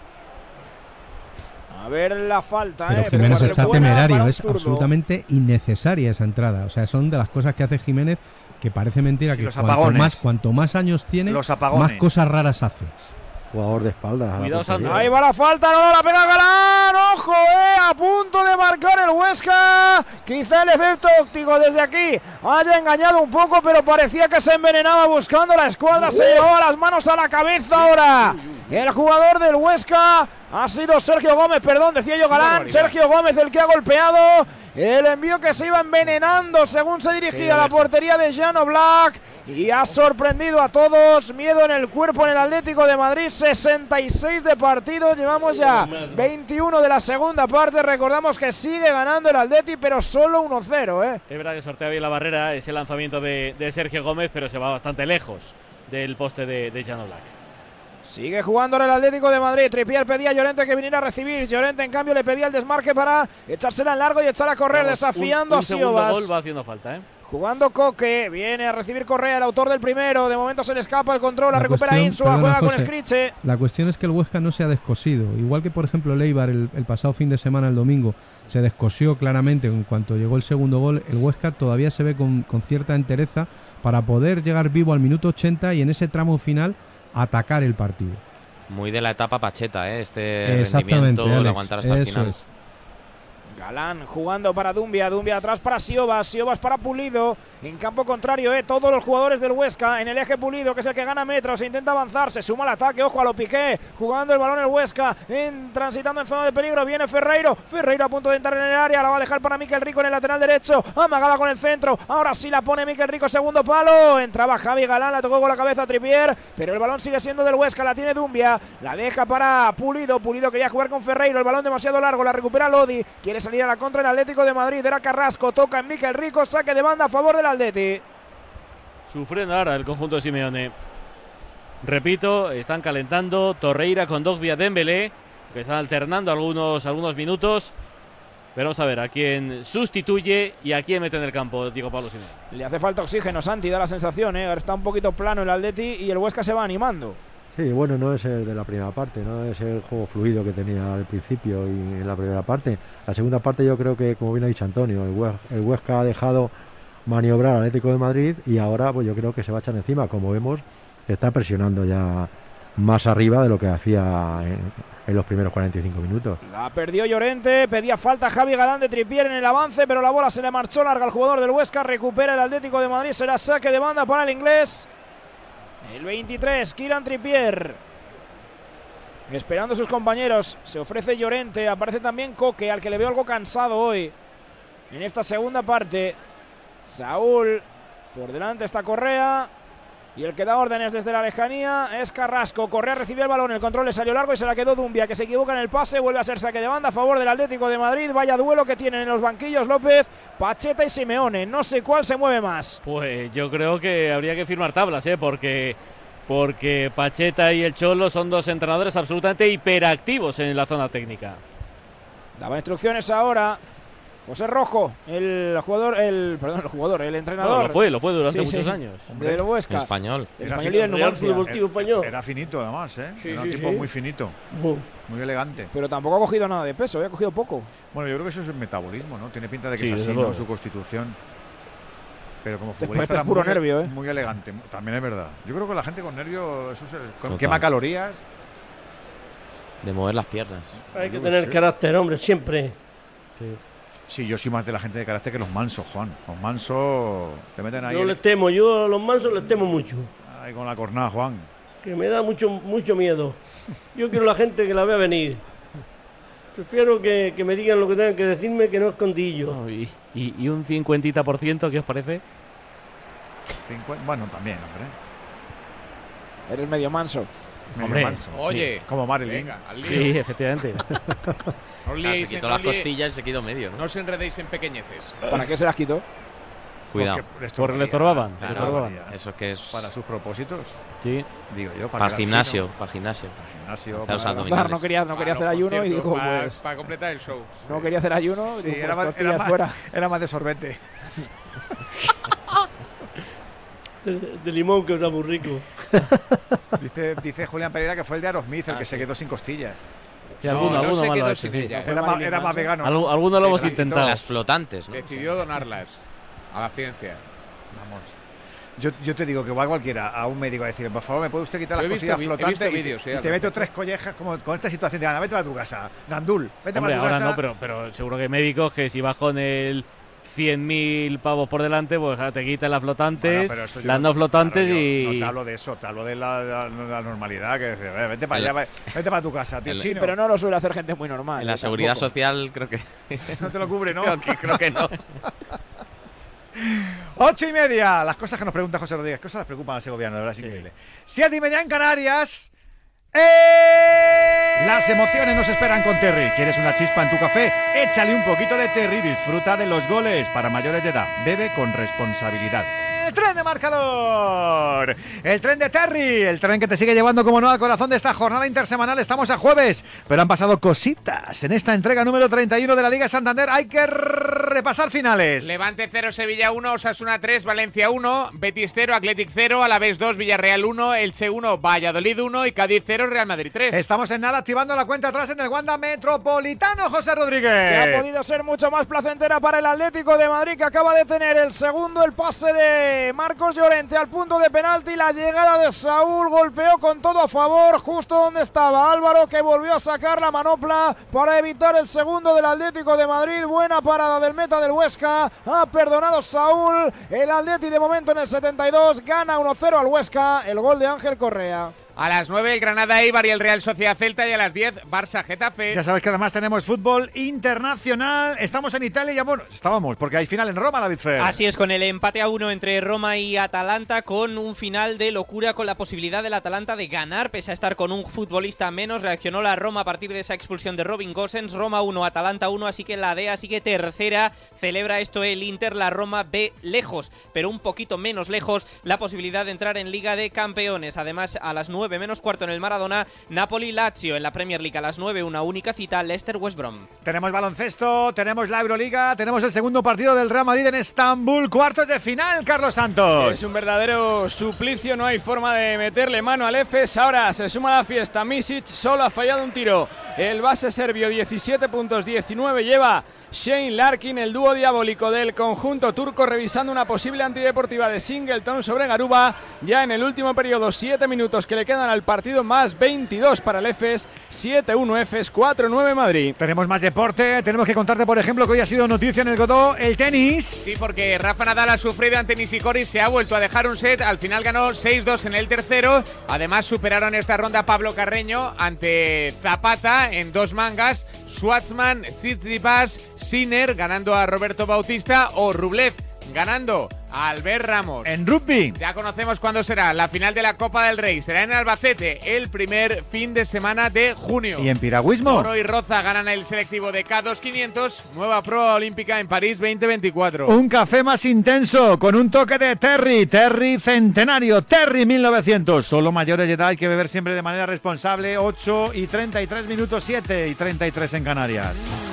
A ver la falta, Pero ¿eh? Jiménez Pero está buena para temerario, un es zurdo. absolutamente innecesaria esa entrada. O sea, son de las cosas que hace Jiménez que parece mentira Sí, que los cuanto apagones. más, cuanto más años tiene, Los apagones. más cosas raras hace. jugador de espaldas. Cuidado, Sandro. Ahí va la falta, no la pega Galán. Ojo, eh, a punto de marcar el Huesca. Quizá el efecto óptico desde aquí haya engañado un poco, pero parecía que se envenenaba buscando la escuadra. Se llevaba las manos a la cabeza ahora. El jugador del Huesca ha sido Sergio Gómez, perdón, decía yo Galán. Sergio Gómez el que ha golpeado el envío que se iba envenenando según se dirigía a la portería de Jan Oblak. Y ha sorprendido a todos. Miedo en el cuerpo en el Atlético de Madrid. sesenta y seis de partido. Llevamos ya veintiuno de la segunda parte. Recordamos que sigue ganando el Atleti, pero solo uno cero. ¿eh? Es verdad que sortea bien la barrera ese lanzamiento de, de Sergio Gómez, pero se va bastante lejos del poste de, de Jan Oblak. Sigue jugando en el Atlético de Madrid. Trippier pedía a Llorente que viniera a recibir. Llorente, en cambio, le pedía el desmarque para echársela en largo y echar a correr, Vamos, desafiando un, un a Siobas. Gol va haciendo falta, ¿eh? Jugando Coque, viene a recibir Correa, el autor del primero. De momento se le escapa el control, la, la recupera cuestión, Insua, perdona, juega José, con Scriche. La cuestión es que el Huesca no se ha descosido. Igual que, por ejemplo, el Eibar el, el pasado fin de semana, el domingo, se descosió claramente en cuanto llegó el segundo gol. El Huesca todavía se ve con, con cierta entereza para poder llegar vivo al minuto ochenta y en ese tramo final atacar el partido. Muy de la etapa Pacheta, ¿eh? Este rendimiento Alex, de aguantar hasta el final. Es. Galán jugando para Dumbia, Dumbia atrás para Siobas, Siobas para Pulido, en campo contrario, eh, todos los jugadores del Huesca, en el eje Pulido, que es el que gana metros, se intenta avanzar, se suma al ataque, ojo a lo Piqué, jugando el balón el Huesca, en, transitando en zona de peligro, viene Ferreiro, Ferreiro a punto de entrar en el área, la va a dejar para Miquel Rico en el lateral derecho, amagaba con el centro, ahora sí la pone Miquel Rico, segundo palo, entraba Javi Galán, la tocó con la cabeza a Trippier, pero el balón sigue siendo del Huesca, la tiene Dumbia, la deja para Pulido, Pulido quería jugar con Ferreiro, el balón demasiado largo, la recupera Lodi, quiere salir a la contra el Atlético de Madrid, era Carrasco, toca en Miquel Rico, saque de banda a favor del Atleti. Sufriendo ahora el conjunto de Simeone. Repito, están calentando Torreira con Dogbia Dembélé, que están alternando algunos, algunos minutos. Pero vamos a ver a quién sustituye y a quién mete en el campo Diego Pablo Simeone. Le hace falta oxígeno, Santi, da la sensación, ¿eh? Ahora está un poquito plano el Atleti y el Huesca se va animando. Sí, bueno, no es el de la primera parte, no es el juego fluido que tenía al principio y en la primera parte. La segunda parte yo creo que, como bien ha dicho Antonio, el Huesca, el Huesca ha dejado maniobrar al Atlético de Madrid y ahora pues yo creo que se va a echar encima. Como vemos, está presionando ya más arriba de lo que hacía en, en los primeros cuarenta y cinco minutos. La perdió Llorente, pedía falta Javi Galán de Trippier en el avance, pero la bola se le marchó larga al jugador del Huesca, recupera el Atlético de Madrid, será saque de banda para el inglés. El veintitrés, Kieran Trippier. Esperando a sus compañeros. Se ofrece Llorente. Aparece también Coque, al que le veo algo cansado hoy. En esta segunda parte. Saúl. Por delante está Correa. Y el que da órdenes desde la lejanía es Carrasco. Correa recibió el balón. El control le salió largo y se la quedó Dumbia, que se equivoca en el pase. Vuelve a ser saque de banda a favor del Atlético de Madrid. Vaya duelo que tienen en los banquillos López, Pacheta y Simeone. No sé cuál se mueve más. Pues yo creo que habría que firmar tablas, ¿eh? Porque, porque Pacheta y el Cholo son dos entrenadores absolutamente hiperactivos en la zona técnica. Daba instrucciones ahora José Rojo, el jugador, el perdón, el jugador, el entrenador. No, lo fue, lo fue durante sí, muchos sí. años. Hombre, del Huesca. Español. El Era español fin- y el Real Numancia. Fútbol Club Español. Era finito además, ¿eh? Sí, Era sí, un tipo sí. muy finito, Bu. muy elegante. Pero tampoco ha cogido nada de peso, ¿eh? Ha cogido poco. Bueno, yo creo que eso es el metabolismo, ¿no? Tiene pinta de que Sí, es desde así, luego. ¿no? Su constitución. Pero como Después futbolista es era puro muy, nervio, ¿eh? muy elegante. También es verdad. Yo creo que la gente con nervio eso se, con- Total. quema calorías. De mover las piernas. Hay que Yo tener sé. carácter, hombre, siempre. Sí, yo soy más de la gente de carácter que los mansos, Juan. Los mansos te meten ahí Yo les temo, yo a los mansos les temo mucho. ahí con la cornada, Juan. Que me da mucho, mucho miedo. Yo quiero la gente que la vea venir. Prefiero que, que me digan lo que tengan que decirme, que no escondillo. Oh, y, y, y un cincuenta por ciento, ¿qué os parece? Cincu- Bueno, también, hombre. Eres medio manso. Medio Hombre, manso. Oye, Como Marilyn. venga, al lío. Sí, efectivamente. No os Claro, liéis se en- quitó no las lié- costillas y se quedó medio, ¿no? No os enredéis en pequeñeces. ¿Para qué se las quitó? Cuidado. Porque les Porque le estorbaría. estorbaban. le Claro, estorbaban. Eso que es Para sus propósitos, Sí. digo yo. para el quedar gimnasio, fino. para el gimnasio. Para el gimnasio. Hacer para- los abdominales. Aznar no quería, no quería hacer ayuno y dijo, para, pues, para completar el show. no quería hacer ayuno. Sí, dijo, era, pues, más, costillas era, más, fuera. era más de sorbete. De, de limón, que está muy rico. Dice, dice Julián Pereira que fue el de Aerosmith el Ah, que sí. se quedó sin costillas. Sí, No, alguno, no alguno se malo quedó ha hecho, sin sí. ella. Era más, era más vegano. Algu- alguno lo hemos Sí, intentado. Las flotantes, ¿no? Decidió donarlas a la ciencia. Vamos. Yo, yo te digo que va cualquiera a un médico a decir, por favor, ¿me puede usted quitar las cosillas flotantes? He visto y, y te meto tres collejas como con esta situación de, vete a tu casa, Gandul, vete Hombre, a tu ahora casa. no, pero, pero seguro que hay médicos que si vas con el cien mil pavos por delante, pues te quitan las flotantes, bueno, las no flotantes claro, y... No te hablo de eso, te hablo de la, la, la normalidad, que dice, vete para allá, vete para tu casa, tío. Sí, pero no lo suele hacer gente muy normal. En la seguridad tampoco. social creo que... no te lo cubre, ¿no? creo, que, creo que no. Ocho y media, las cosas que nos pregunta José Rodríguez, cosas les preocupan al segoviano, de verdad es sí. increíble. Siete y media en Canarias. ¡Eh! Las emociones nos esperan con Terry. ¿Quieres una chispa en tu café? Échale un poquito de Terry, disfruta de los goles. Para mayores de edad, bebe con responsabilidad. El tren de marcador, el tren de Terry, el tren que te sigue llevando como no al corazón de esta jornada intersemanal. Estamos a jueves, pero han pasado cositas en esta entrega número treinta y uno de la Liga Santander. Hay que repasar finales. Levante cero, Sevilla uno, Osasuna tres, Valencia uno, Betis cero, Athletic cero, Alavés dos, Villarreal uno, Elche uno, Valladolid uno y Cádiz cero, Real Madrid tres. Estamos en nada activando la cuenta atrás en el Wanda Metropolitano, José Rodríguez. Que ha podido ser mucho más placentera para el Atlético de Madrid, que acaba de tener el segundo, el pase de Marcos Llorente al punto de penalti, la llegada de Saúl, golpeó con todo a favor, justo donde estaba Álvaro, que volvió a sacar la manopla para evitar el segundo del Atlético de Madrid. Buena parada del meta del Huesca, ha perdonado Saúl, el Atleti de momento en el setenta y dos, gana uno cero al Huesca, el gol de Ángel Correa. A las nueve el Granada Eibar y el Real Sociedad Celta, y a las diez Barça Getafe. Ya sabes que además tenemos fútbol internacional. Estamos en Italia y ya, bueno, estábamos porque hay final en Roma, David Fer. Así es, con el empate a uno entre Roma y Atalanta, con un final de locura, con la posibilidad del Atalanta de ganar pese a estar con un futbolista menos. Reaccionó la Roma a partir de esa expulsión de Robin Gosens. Roma uno, Atalanta uno, así que la D E A sigue tercera. Celebra esto el Inter, la Roma ve lejos, pero un poquito menos lejos, la posibilidad de entrar en Liga de Campeones. Además, a las nueve menos cuarto en el Maradona, Napoli-Lazio. En la Premier League a las nueve, una única cita, Leicester-West Brom. Tenemos baloncesto, tenemos la Euroliga, tenemos el segundo partido del Real Madrid en Estambul, cuartos de final, Carlos Santos. Es un verdadero suplicio, no hay forma de meterle mano al Efes. Ahora se suma a la fiesta Misic, solo ha fallado un tiro. El base serbio, diecisiete puntos, diecinueve lleva Shane Larkin, el dúo diabólico del conjunto turco, revisando una posible antideportiva de Singleton sobre Garuba. Ya en el último periodo, siete minutos que le quedan al partido, más veintidós para el Efes, siete uno Efes, cuatro nueve Madrid. Tenemos más deporte, tenemos que contarte, por ejemplo, que hoy ha sido noticia en el Godó, el tenis. Sí, porque Rafa Nadal ha sufrido ante Nishikori, se ha vuelto a dejar un set, al final ganó seis dos en el tercero. Además superaron esta ronda Pablo Carreño ante Zapata en dos mangas, Schwartzman, Tsitsipas, Sinner ganando a Roberto Bautista o Rublev ganando a Albert Ramos. En rugby ya conocemos cuándo será la final de la Copa del Rey. Será en Albacete el primer fin de semana de junio. Y en piragüismo, Toro y Roza ganan el selectivo de K dos quinientos. Nueva prueba olímpica en París veinte veinticuatro. Un café más intenso con un toque de Terry. Terry centenario, Terry mil novecientos. Solo mayores de edad, hay que beber siempre de manera responsable. Ocho y treinta y tres minutos, siete y treinta y tres en Canarias.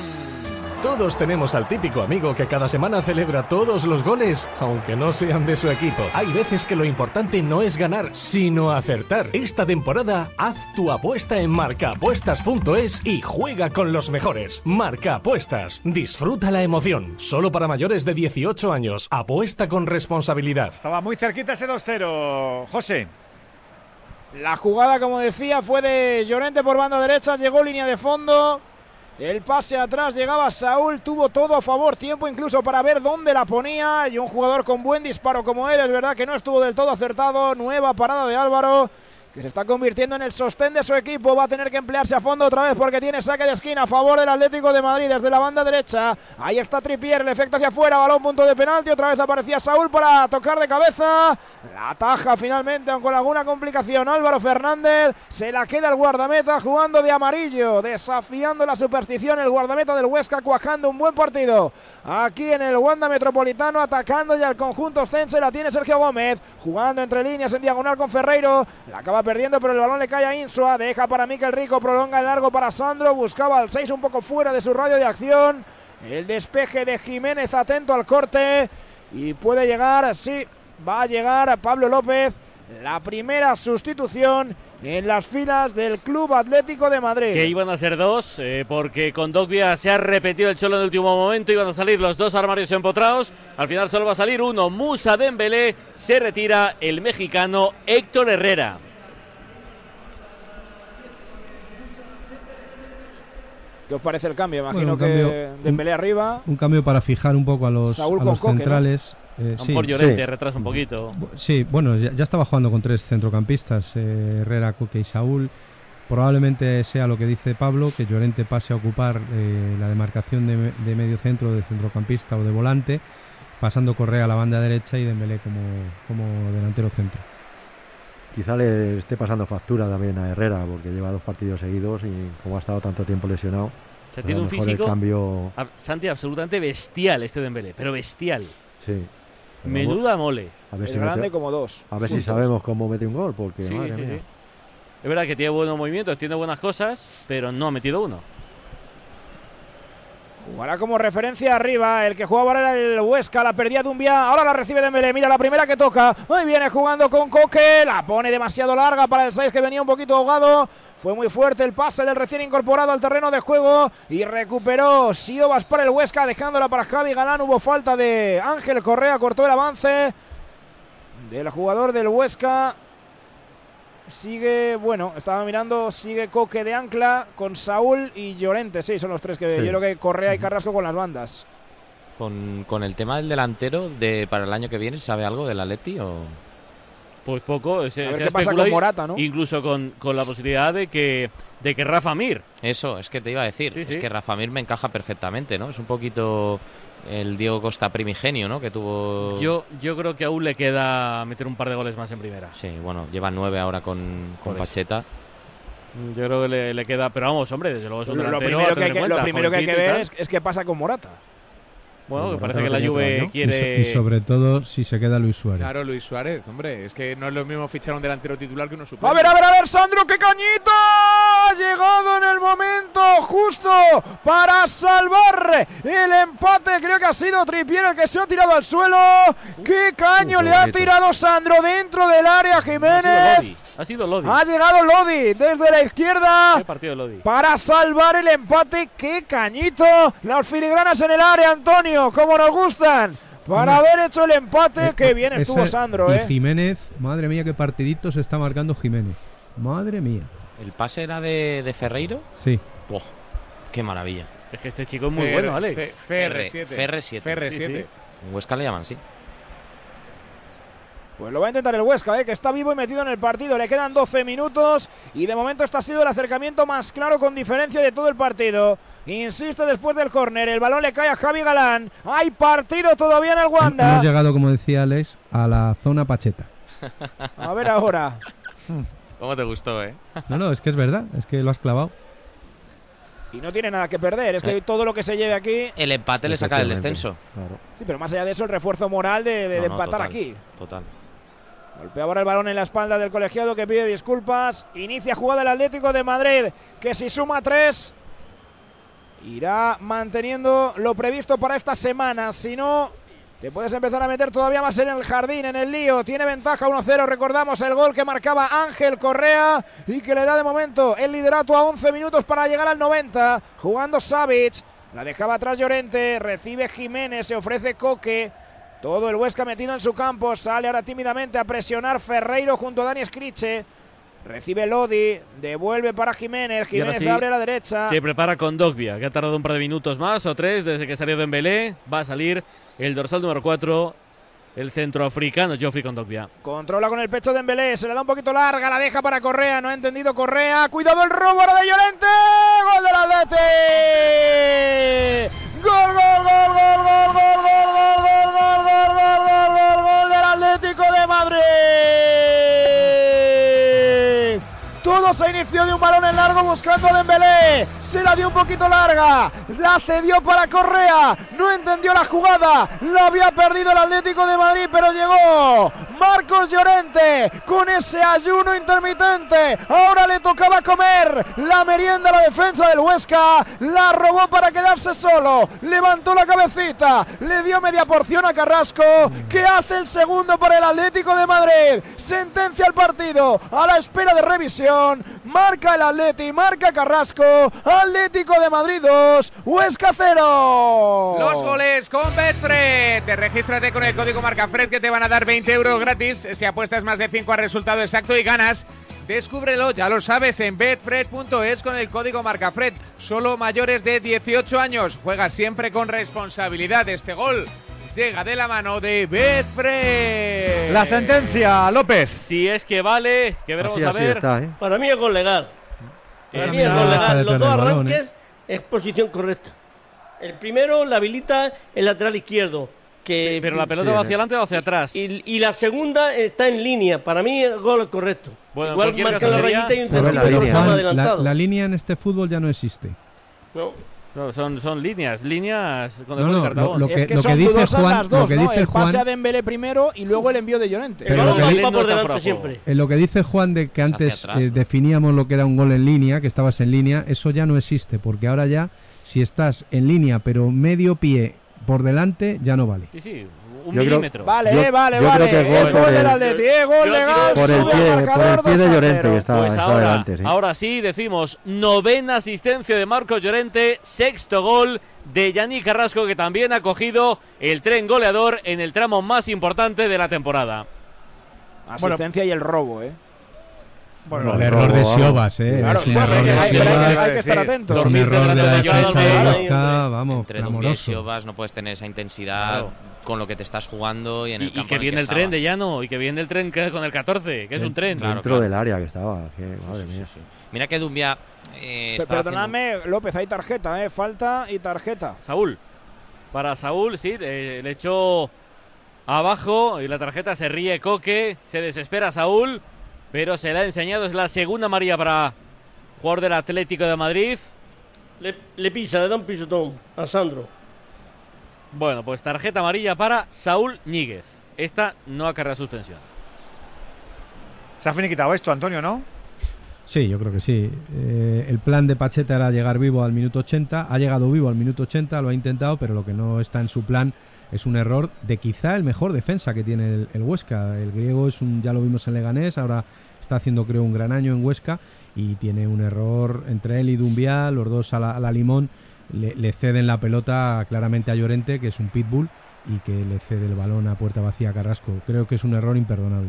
Todos tenemos al típico amigo que cada semana celebra todos los goles, aunque no sean de su equipo. Hay veces que lo importante no es ganar, sino acertar. Esta temporada, haz tu apuesta en marca apuestas punto es y juega con los mejores. Marca Apuestas. Disfruta la emoción. Solo para mayores de dieciocho años. Apuesta con responsabilidad. Estaba muy cerquita ese dos cero. José. La jugada, como decía, fue de Llorente por banda derecha, llegó línea de fondo. El pase atrás, llegaba Saúl, tuvo todo a favor, tiempo incluso para ver dónde la ponía, y un jugador con buen disparo como él, es verdad que no estuvo del todo acertado. Nueva parada de Álvaro, que se está convirtiendo en el sostén de su equipo. Va a tener que emplearse a fondo otra vez porque tiene saque de esquina a favor del Atlético de Madrid desde la banda derecha. Ahí está Trippier, el efecto hacia afuera, balón punto de penalti. Otra vez aparecía Saúl para tocar de cabeza. La ataja finalmente, aunque con alguna complicación, Álvaro Fernández. Se la queda el guardameta jugando de amarillo, desafiando la superstición. El guardameta del Huesca cuajando un buen partido aquí en el Wanda Metropolitano, atacando ya el conjunto ostense. La tiene Sergio Gómez, jugando entre líneas en diagonal con Ferreiro. La acaba perdiendo, pero el balón le cae a Insua. Deja para Mikel Rico, prolonga el largo para Sandro. Buscaba al seis un poco fuera de su radio de acción. El despeje de Jiménez, atento al corte. Y puede llegar, sí, va a llegar Pablo López la primera sustitución en las filas del Club Atlético de Madrid. Que iban a ser dos, eh, porque con Dogbia se ha repetido el cholo en el último momento, iban a salir los dos armarios empotrados, al final solo va a salir uno, Moussa Dembélé, se retira el mexicano Héctor Herrera. ¿Qué os parece el cambio? Bueno, Imagino un que cambio, Dembélé arriba. Un cambio para fijar un poco a los, Saúl a con los Coque, centrales. ¿no? Eh, sí, por Llorente, sí. retrasa un poquito. Sí, bueno, ya, ya estaba jugando con tres centrocampistas, eh, Herrera, Coque y Saúl. Probablemente sea lo que dice Pablo, que Llorente pase a ocupar eh, la demarcación de, de medio centro, de centrocampista o de volante, pasando Correa a la banda derecha y Dembélé como, como delantero centro. Quizá le esté pasando factura también a Herrera, porque lleva dos partidos seguidos y como ha estado tanto tiempo lesionado, Se a tiene lo un mejor físico, el cambio... a- Santi, absolutamente bestial este Dembélé, pero bestial. Sí. Menuda mole. A ver Es si grande mete- como dos. A ver si juntos. sabemos cómo mete un gol, porque Sí, madre sí, mía. sí. Es verdad que tiene buenos movimientos, tiene buenas cosas, pero no ha metido uno. Jugará como referencia arriba, el que jugaba ahora era el Huesca, la perdía Dumbia, ahora la recibe Dembélé, mira la primera que toca, ahí viene jugando con Coque, la pone demasiado larga para el seis que venía un poquito ahogado, fue muy fuerte el pase del recién incorporado al terreno de juego y recuperó Siobas para el Huesca, dejándola para Javi Galán, hubo falta de Ángel Correa, cortó el avance del jugador del Huesca. Sigue, bueno, estaba mirando, sigue Coque de ancla con Saúl y Llorente, sí, son los tres que Sí. yo creo que Correa y Carrasco con las bandas. Con, con el tema del delantero de para el año que viene, ¿sabe algo del Atleti o...? Pues poco, se, A ver se qué pasa especulado con y- Morata, ¿no? Incluso con, con la posibilidad de que, de que Rafa Mir. Eso, es que te iba a decir. Sí, es sí. que Rafa Mir me encaja perfectamente, ¿no? Es un poquito el Diego Costa primigenio, ¿no? Que tuvo... Yo, yo creo que aún le queda meter un par de goles más en primera. Sí, bueno, lleva nueve ahora con, con Por eso. Pacheta. Yo creo que le, le queda, pero vamos, hombre, desde luego es un Lo delantero primero, a que hay tener que, en lo cuenta, primero que hay que jovencito y ver tal. es, es qué pasa con Morata. Bueno, que Morata parece no que la tenía otro Juve año. Y, so- quiere... y sobre todo si se queda Luis Suárez. Claro, Luis Suárez, hombre, es que no es lo mismo fichar a un delantero titular que uno suplente. A ver, a ver, a ver, Sandro, qué cañito. Ha llegado en el momento justo para salvar el empate. Creo que ha sido Trippier el que se ha tirado al suelo. Qué caño qué le ha bonito. tirado Sandro dentro del área, Ha sido Jiménez. Lodi. Ha sido Lodi. Ha llegado Lodi desde la izquierda Qué partido de Lodi. para salvar el empate. ¡Qué cañito! Las filigranas en el área, Antonio, como nos gustan. Para Hombre. haber hecho el empate, Eh, qué bien ese- estuvo Sandro, y ¿eh? Jiménez, madre mía, qué partidito se está marcando Jiménez. Madre mía. ¿El pase era de, de Ferreiro? Sí. ¡Buah! ¡Qué maravilla! Es que este chico es muy Fer- bueno, Alex. Fe- F R siete. F R siete. F R Sí, siete. sí. En Huesca le llaman así. Pues lo va a intentar el Huesca, ¿eh? Que está vivo y metido en el partido. Le quedan doce minutos y de momento este ha sido el acercamiento más claro con diferencia de todo el partido. Insiste después del córner, el balón le cae a Javi Galán. Hay partido todavía en el Wanda. Hemos llegado, como decía Alex, a la zona Pacheta. A ver ahora. ¿Cómo te gustó, eh? No, no, es que es verdad, es que lo has clavado. Y no tiene nada que perder, es que Eh. todo lo que se lleve aquí. El empate le saca del Efectivamente, descenso. claro. Sí, pero más allá de eso, el refuerzo moral de, de- No, de no, empatar total, aquí. Total. Golpea ahora el balón en la espalda del colegiado que pide disculpas. Inicia jugada el Atlético de Madrid, que si suma tres, irá manteniendo lo previsto para esta semana. Si no, te puedes empezar a meter todavía más en el jardín, en el lío. Tiene ventaja uno cero. Recordamos el gol que marcaba Ángel Correa y que le da de momento el liderato a once minutos para llegar al noventa. Jugando Savic. La dejaba atrás Llorente. Recibe Jiménez. Se ofrece Coque. Todo el Huesca metido en su campo. Sale ahora tímidamente a presionar Ferreiro junto a Dani Escriche. Recibe Lodi. Devuelve para Jiménez. Y ahora Jiménez sí, le abre a la derecha. Se prepara con Dogbia, que ha tardado un par de minutos más o tres desde que salió Dembélé. Va a salir el dorsal número cuatro, el centroafricano Geoffrey Kondogbia. Controla con el pecho de Dembélé. Se le da un poquito larga. La deja para Correa. No ha entendido Correa. Cuidado el robo ahora de Llorente. Gol del Atleti. Gol, gol, gol, gol, gol, gol, gol, gol, gol, gol, gol, gol, gol, gol, gol del Atlético de Madrid. Todo se inició de un balón en largo buscando a Dembélé. Se la dio un poquito larga. La cedió para Correa. No entendió la jugada. La había perdido el Atlético de Madrid, pero llegó Marcos Llorente con ese ayuno intermitente. Ahora le tocaba comer la merienda a la defensa del Huesca. La robó para quedarse solo. Levantó la cabecita. Le dio media porción a Carrasco, que hace el segundo para el Atlético de Madrid. Sentencia el partido a la espera de revisión. Marca el Atleti, marca Carrasco. Atlético de Madrid dos, Huesca cero. Los goles con Betfred. Regístrate con el código MarcaFred que te van a dar veinte euros gratis si apuestas más de cinco al resultado exacto y ganas. Descúbrelo, ya lo sabes, en betfred punto es con el código MarcaFred. Solo mayores de dieciocho años. Juega siempre con responsabilidad. Este gol llega de la mano de Betfred. La sentencia, López. Si es que vale, que veremos así, a ver. Está, ¿eh? Para mí es gol legal. Para mí es gol legal. Los dos arranques es posición correcta. El primero la habilita el lateral izquierdo. Que, pero la pelota sí, va hacia adelante o hacia atrás. Y, y la segunda está en línea. Para mí el gol es correcto. Bueno, igual marca la rayita y un no, la, línea. La, la línea en este fútbol ya no existe. No. No, son, son líneas, líneas con el no, no, cartabón. Lo, lo que, es que lo son que dice Juan, las dos, lo que ¿no? dice el Juan, pase Juan, a Dembélé primero y luego el envío de Llorente. Pero lo, que dice, por delante siempre. En lo que dice Juan de que antes atrás, eh, ¿no? definíamos lo que era un gol en línea, que estabas en línea, eso ya no existe, porque ahora ya, si estás en línea pero medio pie por delante, ya no vale. Sí, sí. Un yo milímetro. Creo, vale, yo, vale, yo vale. Creo que es gol del Atleti, es gol legal. Por el pie, por el pie de Llorente que está, pues está ahora, delante. Sí. Ahora sí, decimos novena asistencia de Marcos Llorente, sexto gol de Yannick Carrasco, que también ha cogido el tren goleador en el tramo más importante de la temporada. Asistencia bueno, y el robo, ¿eh? Bueno, el error de Siobas, ¿eh? Claro, es un bueno, error de hay, Siobas, hay, hay que estar atentos. Es un error de la defensa de Huesca, vamos, entre Dumbia y Siobas no puedes tener esa intensidad claro. con lo que te estás jugando y en el y, campo y que en viene el, el que tren de Llano y que viene el tren con el catorce, que es el, un tren. Dentro claro, claro. del área que estaba, que, madre sí, sí, mía. Sí, sí. Mira que Dumbia eh, Pero, Perdóname, haciendo... López, hay tarjeta, ¿eh? Falta y tarjeta. Saúl. Para Saúl, sí, eh, le echó abajo y la tarjeta se ríe Coque, se desespera Saúl. Pero se le ha enseñado, es la segunda amarilla para jugador del Atlético de Madrid. Le, le pisa, le da un pisotón a Sandro. Bueno, pues tarjeta amarilla para Saúl Ñíguez. Esta no acarrea suspensión. Se ha finiquitado esto, Antonio, ¿no? Sí, yo creo que sí. Eh, el plan de Pacheta era llegar vivo al minuto ochenta. Ha llegado vivo al minuto ochenta, lo ha intentado, pero lo que no está en su plan es un error de quizá el mejor defensa que tiene el, el Huesca. El griego es un, ya lo vimos en Leganés, ahora está haciendo creo un gran año en Huesca y tiene un error entre él y Dumbia, los dos a la, a la limón, le, le ceden la pelota claramente a Llorente, que es un pitbull, y que le cede el balón a puerta vacía a Carrasco. Creo que es un error imperdonable.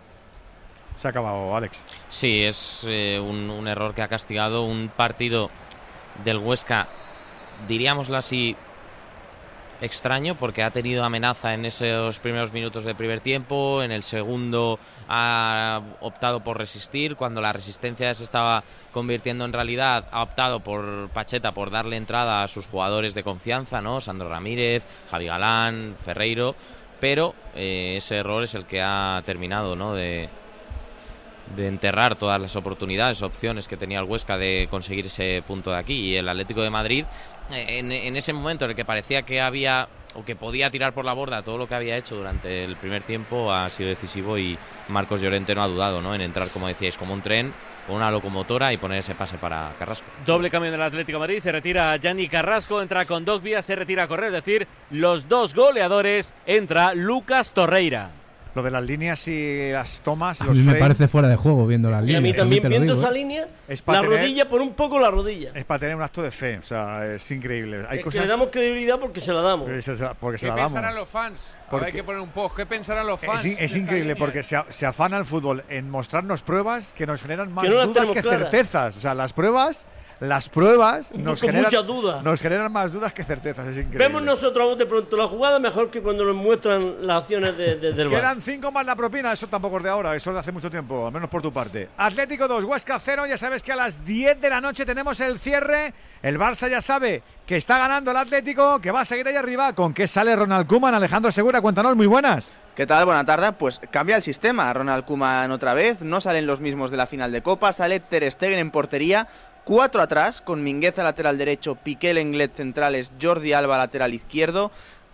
Se ha acabado, Alex. Sí, es eh, un, un error que ha castigado un partido del Huesca, diríamoslo así, extraño, porque ha tenido amenaza en esos primeros minutos del primer tiempo, en el segundo ha optado por resistir, cuando la resistencia se estaba convirtiendo en realidad, ha optado por Pacheta por darle entrada a sus jugadores de confianza, ¿no? Sandro Ramírez, Javi Galán, Ferreiro, pero eh, ese error es el que ha terminado, ¿no? de de enterrar todas las oportunidades, opciones que tenía el Huesca de conseguir ese punto de aquí. Y el Atlético de Madrid, en, en ese momento en el que parecía que había o que podía tirar por la borda todo lo que había hecho durante el primer tiempo, ha sido decisivo y Marcos Llorente no ha dudado, ¿no?, en entrar, como decíais, como un tren, con una locomotora y poner ese pase para Carrasco. Doble cambio del Atlético de Madrid, se retira Yannick Carrasco, entra con Dogbia, se retira a correr, es decir, los dos goleadores, entra Lucas Torreira. Lo de las líneas y las tomas. A los mí me frames, parece fuera de juego viendo las y líneas. a mí también, viendo digo, esa ¿eh? línea, es la tener, rodilla, por un poco la rodilla. Es para tener un acto de fe, o sea, es increíble. Hay es cosas... que le damos credibilidad porque se la damos. Porque se ¿Qué la pensarán damos. los fans? Porque... Ahora hay que poner un post. ¿Qué pensarán los fans? Es, es increíble porque se, se afana el fútbol en mostrarnos pruebas que nos generan más que no dudas que claras. certezas. O sea, las pruebas... Las pruebas nos con generan, muchas dudas. nos generan más dudas que certezas, es increíble. Vemos nosotros de pronto la jugada mejor que cuando nos muestran las acciones de, de, del bar. Quedan cinco más la propina, eso tampoco es de ahora, eso es de hace mucho tiempo, al menos por tu parte. Atlético dos, Huesca cero, ya sabes que a las diez de la noche tenemos el cierre. El Barça ya sabe que está ganando el Atlético, que va a seguir ahí arriba. ¿Con qué sale Ronald Koeman? Alejandro Segura, cuéntanos, muy buenas. ¿Qué tal? Buena tarde. Pues cambia el sistema Ronald Koeman otra vez, no salen los mismos de la final de Copa, sale Ter Stegen en portería, cuatro atrás, con Mingueza lateral derecho, Piqué Lenglet centrales, Jordi Alba lateral izquierdo,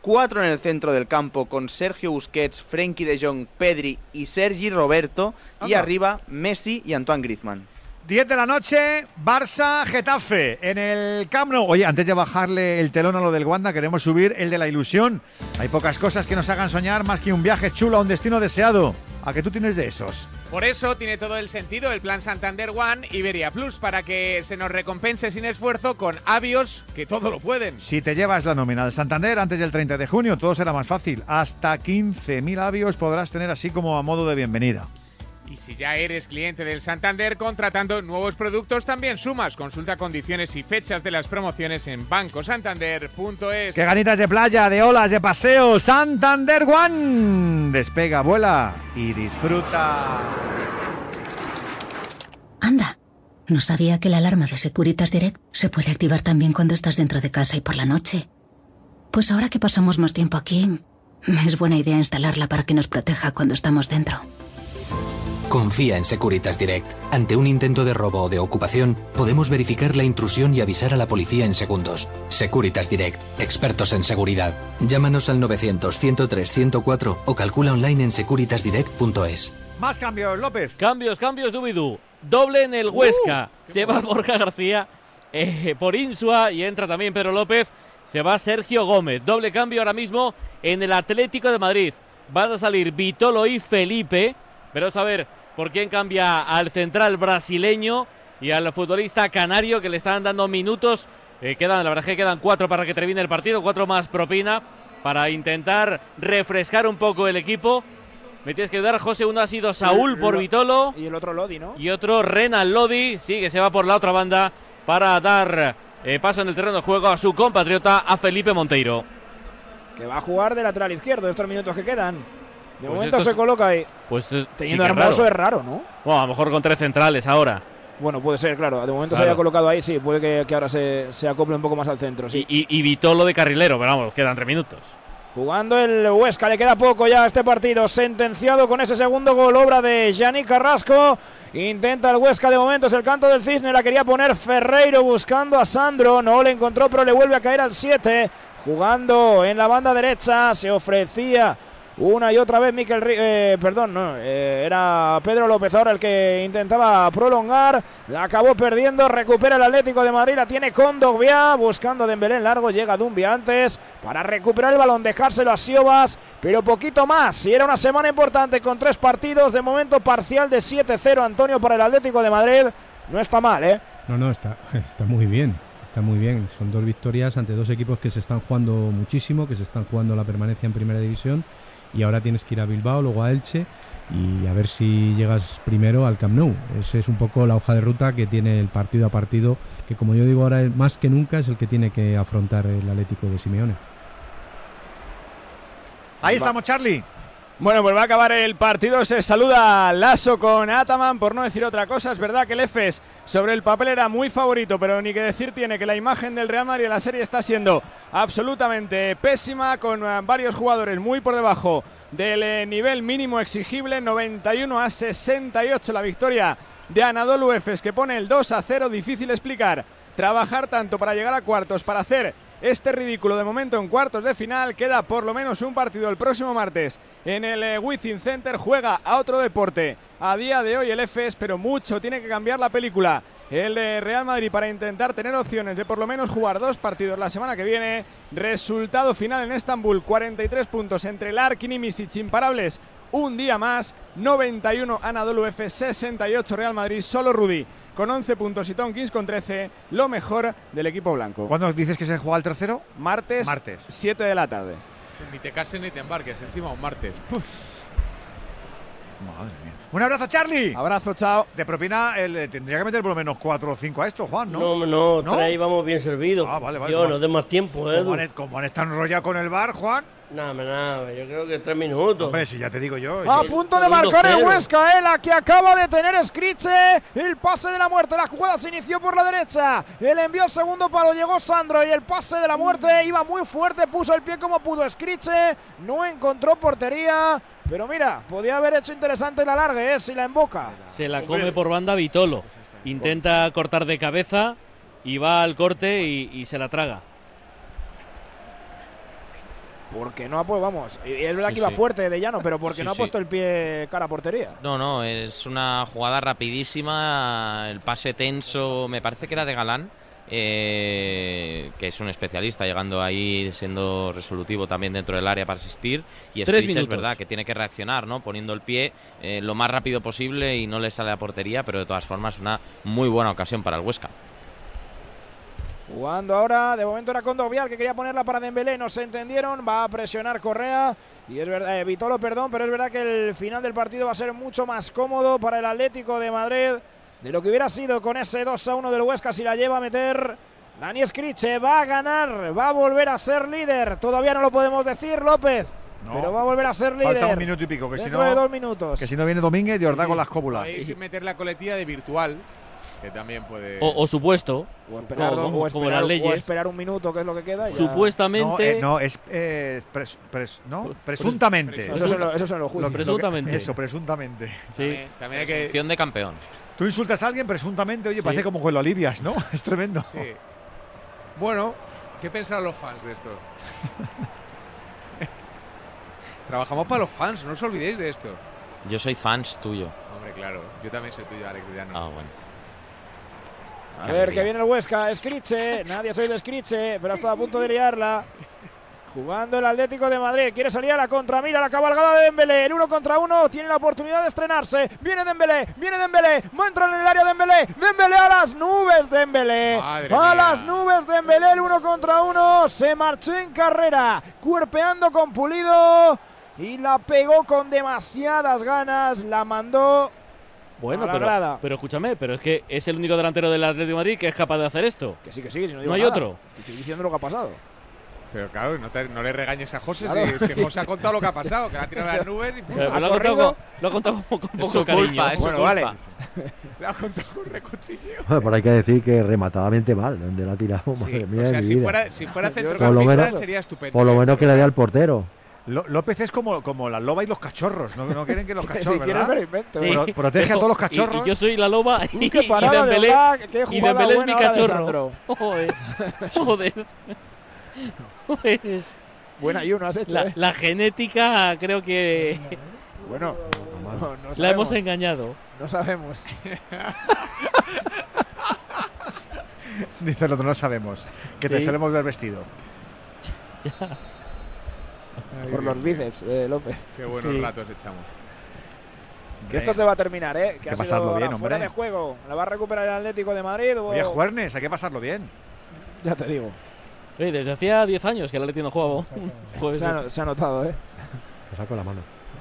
cuatro en el centro del campo con Sergio Busquets, Frenkie de Jong, Pedri y Sergi Roberto, y Anda. arriba Messi y Antoine Griezmann. diez de la noche, Barça-Getafe en el Camp Nou. Oye, antes de bajarle el telón a lo del Wanda, queremos subir el de la ilusión. Hay pocas cosas que nos hagan soñar más que un viaje chulo a un destino deseado. ¿A qué tú tienes de esos? Por eso tiene todo el sentido el plan Santander One Iberia Plus, para que se nos recompense sin esfuerzo con Avios, que todo lo pueden. Si te llevas la nómina del Santander antes del treinta de junio, todo será más fácil. Hasta quince mil Avios podrás tener así como a modo de bienvenida. Y si ya eres cliente del Santander, contratando nuevos productos también sumas. Consulta condiciones y fechas de las promociones en banco santander punto es. ¡Qué ganitas de playa, de olas, de paseo! ¡Santander One! Despega, vuela y disfruta. Anda, no sabía que la alarma de Securitas Direct se puede activar también cuando estás dentro de casa y por la noche. Pues ahora que pasamos más tiempo aquí, es buena idea instalarla para que nos proteja cuando estamos dentro. Confía en Securitas Direct. Ante un intento de robo o de ocupación, podemos verificar la intrusión y avisar a la policía en segundos. Securitas Direct, expertos en seguridad. Llámanos al novecientos, ciento tres, ciento cuatro o calcula online en securitas direct punto es. Más cambios, López. Cambios, cambios, Dubidú. Doble en el Huesca. Uh, se va Borja García eh, por Insua y entra también Pedro López. Se va Sergio Gómez. Doble cambio ahora mismo en el Atlético de Madrid. Van a salir Vitolo y Felipe. Pero vamos a ver por quién cambia al central brasileño y al futbolista canario, que le están dando minutos. Eh, quedan, la verdad es que quedan cuatro para que termine el partido, cuatro más propina para intentar refrescar un poco el equipo. Me tienes que ayudar, José. Uno ha sido Saúl por Vitolo. Y el otro Lodi, ¿no? Y otro Renan Lodi. Sí, que se va por la otra banda para dar eh, paso en el terreno de juego a su compatriota, a Felipe Monteiro. Que va a jugar de lateral izquierdo estos minutos que quedan. De Pues momento esto se coloca ahí. Pues eh, Teniendo sí a que Hermoso raro. es raro, ¿no? Bueno, a lo mejor con tres centrales ahora. Bueno, puede ser, claro. De momento Claro. se haya colocado ahí, sí. Puede que, que ahora se, se acople un poco más al centro, sí. Y, y, y Vitolo de carrilero, pero vamos, quedan tres minutos. Jugando el Huesca, le queda poco ya a este partido. Sentenciado con ese segundo gol, obra de Yannick Carrasco. Intenta el Huesca, de momento es el canto del cisne. La quería poner Ferreiro buscando a Sandro. No le encontró, pero le vuelve a caer al siete. Jugando en la banda derecha, se ofrecía una y otra vez Miquel Ri eh, perdón, no, eh, era Pedro López ahora el que intentaba prolongar, la acabó perdiendo, recupera el Atlético de Madrid, la tiene Kondogbia, buscando Dembélé en largo, llega Dumbia antes para recuperar el balón, dejárselo a Siobas, pero poquito más, si era una semana importante con tres partidos, de momento parcial de siete cero, Antonio, para el Atlético de Madrid, no está mal, ¿eh? No, no, está, está muy bien, está muy bien, son dos victorias ante dos equipos que se están jugando muchísimo, que se están jugando la permanencia en Primera División. Y ahora tienes que ir a Bilbao, luego a Elche y a ver si llegas primero al Camp Nou. Esa es un poco la hoja de ruta que tiene el partido a partido, que como yo digo ahora más que nunca es el que tiene que afrontar el Atlético de Simeone. Ahí estamos, Charlie. Bueno, pues va a acabar el partido. Se saluda Lasso con Ataman, por no decir otra cosa. Es verdad que el Efes sobre el papel era muy favorito, pero ni que decir tiene que la imagen del Real Madrid en la serie está siendo absolutamente pésima, con uh, varios jugadores muy por debajo del eh, nivel mínimo exigible. noventa y uno a sesenta y ocho la victoria de Anadolu Efes, que pone el dos a cero. Difícil explicar trabajar tanto para llegar a cuartos, para hacer este ridículo de momento en cuartos de final. Queda por lo menos un partido el próximo martes en el eh, Wizzing Center. Juega a otro deporte a día de hoy el Efes, pero mucho tiene que cambiar la película el eh, Real Madrid para intentar tener opciones de por lo menos jugar dos partidos la semana que viene. Resultado final en Estambul, cuarenta y tres puntos entre Larkin y Misic, imparables un día más. Noventa y uno Anadolu Efes, sesenta y ocho Real Madrid. Solo Rudy con once puntos y Tonkins con trece, lo mejor del equipo blanco. ¿Cuándo dices que se juega el tercero? Martes, Martes. siete de la tarde. Ni te cases ni te embarques, encima un martes. Uf. Madre mía. Un abrazo, Charlie. Abrazo, chao. De propina, el, tendría que meter por lo menos cuatro o cinco a esto, Juan, ¿no? No, no, ¿No? Tres vamos bien servidos. Ah, vale, vale. Yo, no dé más tiempo, ¿eh? Como han, como han estado enrollados con el bar, Juan. Nada, nada, yo creo que tres minutos. Hombre, si ya te digo yo. A sí. punto de marcar el Huesca, eh, la que acaba de tener Scriche. El pase de la muerte, la jugada se inició por la derecha. El envío al segundo palo, llegó Sandro y el pase de la muerte iba muy fuerte, puso el pie como pudo Scriche. No encontró portería, pero mira, podía haber hecho interesante la larga, eh, si la emboca. Se la come por banda Vitolo. Intenta cortar de cabeza y va al corte y, y se la traga. porque no ha puesto, vamos, y es verdad Sí, que iba sí. fuerte de llano, pero porque Sí, no ha sí. puesto el pie cara a portería. No, no, es una jugada rapidísima, el pase tenso, me parece que era de Galán, eh, que es un especialista, llegando ahí, siendo resolutivo también dentro del área para asistir, y Tres Scrich es minutos. verdad que tiene que reaccionar, ¿no? Poniendo el pie eh, lo más rápido posible y no le sale a portería, pero de todas formas una muy buena ocasión para el Huesca. Jugando ahora, de momento era Condovial que quería ponerla para Dembélé, no se entendieron, va a presionar Correa y es verdad, eh, Vitolo, perdón, pero es verdad que el final del partido va a ser mucho más cómodo para el Atlético de Madrid de lo que hubiera sido con ese dos a uno del Huesca si la lleva a meter Dani Scriche. Va a ganar, va a volver a ser líder, todavía no lo podemos decir, López, No. pero va a volver a ser líder. Falta un minuto y pico, que si dentro no, de dos minutos. que si no viene Domínguez y Ordá con las cóbulas. Podéis meter la coletilla de virtual, que también puede... O, o supuesto. O esperar, como, o como esperar, las o leyes. esperar un minuto, que es lo que queda. y ya. Supuestamente. No, eh, no es eh, pres- pres- ¿no? presuntamente. Eso son los- eso son los juicios. Lo que- Presuntamente. Eso, presuntamente. Sí. También, también hay que... Presunción de campeón. Tú insultas a alguien presuntamente, oye, Sí. parece como que lo alivias, ¿no? Es tremendo. Sí. Bueno, ¿qué pensarán los fans de esto? Trabajamos para los fans, no os olvidéis de esto. Yo soy fans tuyo. Hombre, claro, yo también soy tuyo, Alex Llano. Ah, bueno. A ver, que viene el Huesca, Scriche, nadie soy de Scriche, pero ha estado a punto de liarla. Jugando el Atlético de Madrid, quiere salir a la contra, mira la cabalgada de Dembélé, el uno contra uno, tiene la oportunidad de estrenarse, viene Dembélé, viene Dembélé, va a entrar en el área Dembélé, Dembélé a las nubes, Dembélé, Madre a mía. las nubes Dembélé, el uno contra uno, se marchó en carrera, cuerpeando con Pulido y la pegó con demasiadas ganas, la mandó Bueno, a la pero, grada. pero escúchame, pero es que es el único delantero del Atlético de Madrid que es capaz de hacer esto. Que sí, que sí, que si no digo No hay nada. otro. Te estoy diciendo lo que ha pasado. Pero claro, no, te- no le regañes a José Claro. si, si José ha contado lo que ha pasado, que la ha tirado a las nubes y Pero ¡pum! lo, ha ha contado corrido. con, lo ha contado con, con Es poco su cariño. culpa, es su Bueno, culpa. vale. Le ha contado con recuchillo. Bueno, pero hay que decir que rematadamente mal, donde la ha tirado, madre Sí, mía o sea, de mi si vida. fuera, si fuera Por lo centrocampista menos, sería estupendo. por lo menos que le dé al portero. Lo- López es como, como la loba y los cachorros, no, no quieren que los Que cachorros, si quieres ¿verdad? me lo invento. Sí. Pro- protege a todos los cachorros. Y, y yo soy la loba y, Uy, qué y parada de Dembélé, verdad, qué y jugada Dembélé es buena mi ahora de cachorro. Sandro. Joder, joder. Pues, Buena y uno has hecho, la, ¿eh? la genética creo que Bueno, no, no la sabemos. hemos engañado. No sabemos. Dice el otro, no sabemos. Que te Sí. solemos ver vestido. Por los bíceps, eh, López. Qué buenos Sí. ratos echamos. Que esto se va a terminar, ¿eh? Que Hay ha que sido pasarlo bien, ahora fuera hombre. de juego. La va a recuperar el Atlético de Madrid. o- Oye, Juernes, hay que pasarlo bien. Ya te digo. Oye, desde hacía diez años que el Atlético no jugaba un jueves. Se ha, se ha notado, ¿eh? Lo saco la mano.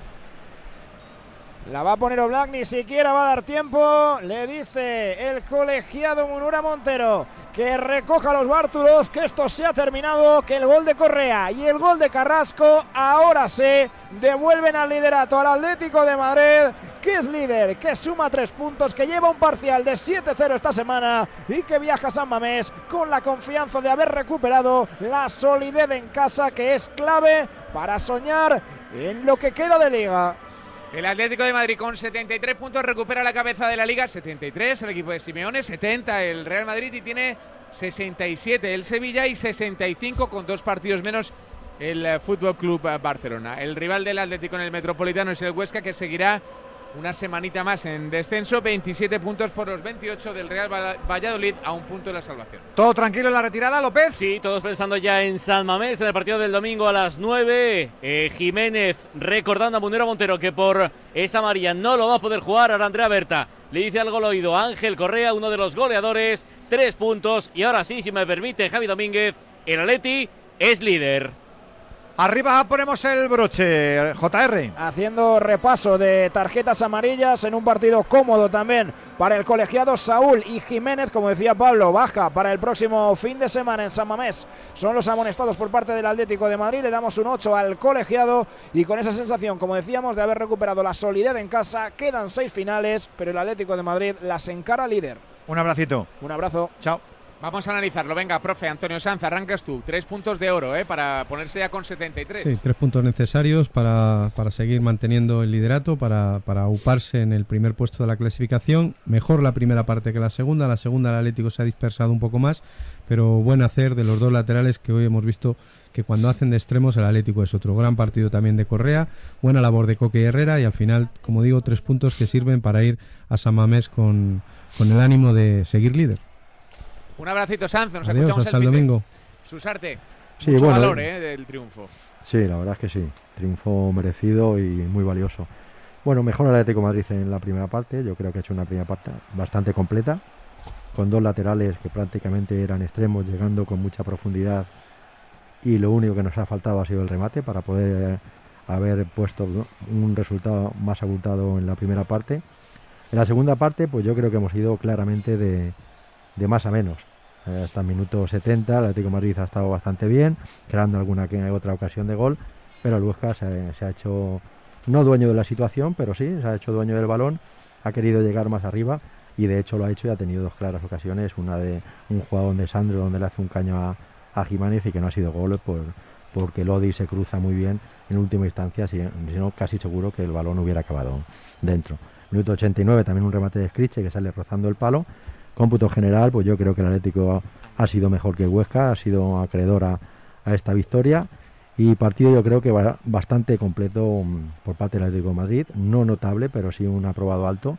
La va a poner Oblak, ni siquiera va a dar tiempo. Le dice el colegiado Munura Montero que recoja los bártulos, que esto se ha terminado, que el gol de Correa y el gol de Carrasco ahora se devuelven al liderato al Atlético de Madrid, que es líder, que suma tres puntos, que lleva un parcial de siete cero esta semana y que viaja a San Mamés con la confianza de haber recuperado la solidez en casa, que es clave para soñar en lo que queda de liga. El Atlético de Madrid con setenta y tres puntos recupera la cabeza de la Liga, setenta y tres el equipo de Simeone, setenta el Real Madrid y tiene sesenta y siete el Sevilla y sesenta y cinco con dos partidos menos el eh, Fútbol Club Barcelona. El rival del Atlético en el Metropolitano es el Huesca, que seguirá una semanita más en descenso, veintisiete puntos por los veintiocho del Real Valladolid, a un punto de la salvación. ¿Todo tranquilo en la retirada, López? Sí, todos pensando ya en San Mamés, en el partido del domingo a las nueve. Eh, Jiménez recordando a Munera Montero que por esa amarilla no lo va a poder jugar. Ahora Andrea Berta le dice algo al oído a Ángel Correa, uno de los goleadores, tres puntos. Y ahora sí, si me permite, Javi Domínguez, el Atleti es líder. Arriba ponemos el broche, J R. Haciendo repaso de tarjetas amarillas en un partido cómodo también para el colegiado. Saúl y Jiménez, como decía Pablo, baja para el próximo fin de semana en San Mamés. Son los amonestados por parte del Atlético de Madrid. Le damos un ocho al colegiado y con esa sensación, como decíamos, de haber recuperado la solidez en casa. Quedan seis finales, pero el Atlético de Madrid las encara líder. Un abracito. Un abrazo. Chao. Vamos a analizarlo. Venga, profe Antonio Sanz, arrancas tú. Tres puntos de oro, ¿eh? Para ponerse ya con setenta y tres. Sí, tres puntos necesarios para, para seguir manteniendo el liderato, para, para auparse en el primer puesto de la clasificación. Mejor la primera parte que la segunda. La segunda el Atlético se ha dispersado un poco más, pero buen hacer de los dos laterales que hoy hemos visto que cuando hacen de extremos el Atlético es otro. Gran partido también de Correa, buena labor de Coque y Herrera y al final, como digo, tres puntos que sirven para ir a San Mamés con, con el ánimo de seguir líder. Un abracito, Sanz, nos Adiós, escuchamos hasta el el fin de- domingo. Susarte, Sí, mucho bueno, valor eh. eh, del triunfo. Sí, la verdad es que sí. Triunfo merecido y muy valioso. Bueno, mejor el Atlético de Madrid en la primera parte. Yo creo que ha hecho una primera parte bastante completa, con dos laterales que prácticamente eran extremos, llegando con mucha profundidad. Y lo único que nos ha faltado ha sido el remate para poder haber puesto, ¿no?, un resultado más abultado en la primera parte. En la segunda parte, pues yo creo que hemos ido claramente de, de más a menos. Eh, hasta el minuto setenta, el Atlético de Madrid ha estado bastante bien, creando alguna que otra ocasión de gol, pero el Huesca se, se ha hecho, no dueño de la situación, pero sí, se ha hecho dueño del balón, ha querido llegar más arriba y de hecho lo ha hecho y ha tenido dos claras ocasiones, una de un jugador de Sandro donde le hace un caño a, a Jiménez y que no ha sido gol por, porque Lodi se cruza muy bien en última instancia, si, si no casi seguro que el balón hubiera acabado dentro. Minuto ochenta y nueve, también un remate de Scriche que sale rozando el palo. Cómputo general, pues yo creo que el Atlético ha sido mejor que el Huesca, ha sido acreedor a, a esta victoria y partido yo creo que va bastante completo um, por parte del Atlético de Madrid, no notable, pero sí un aprobado alto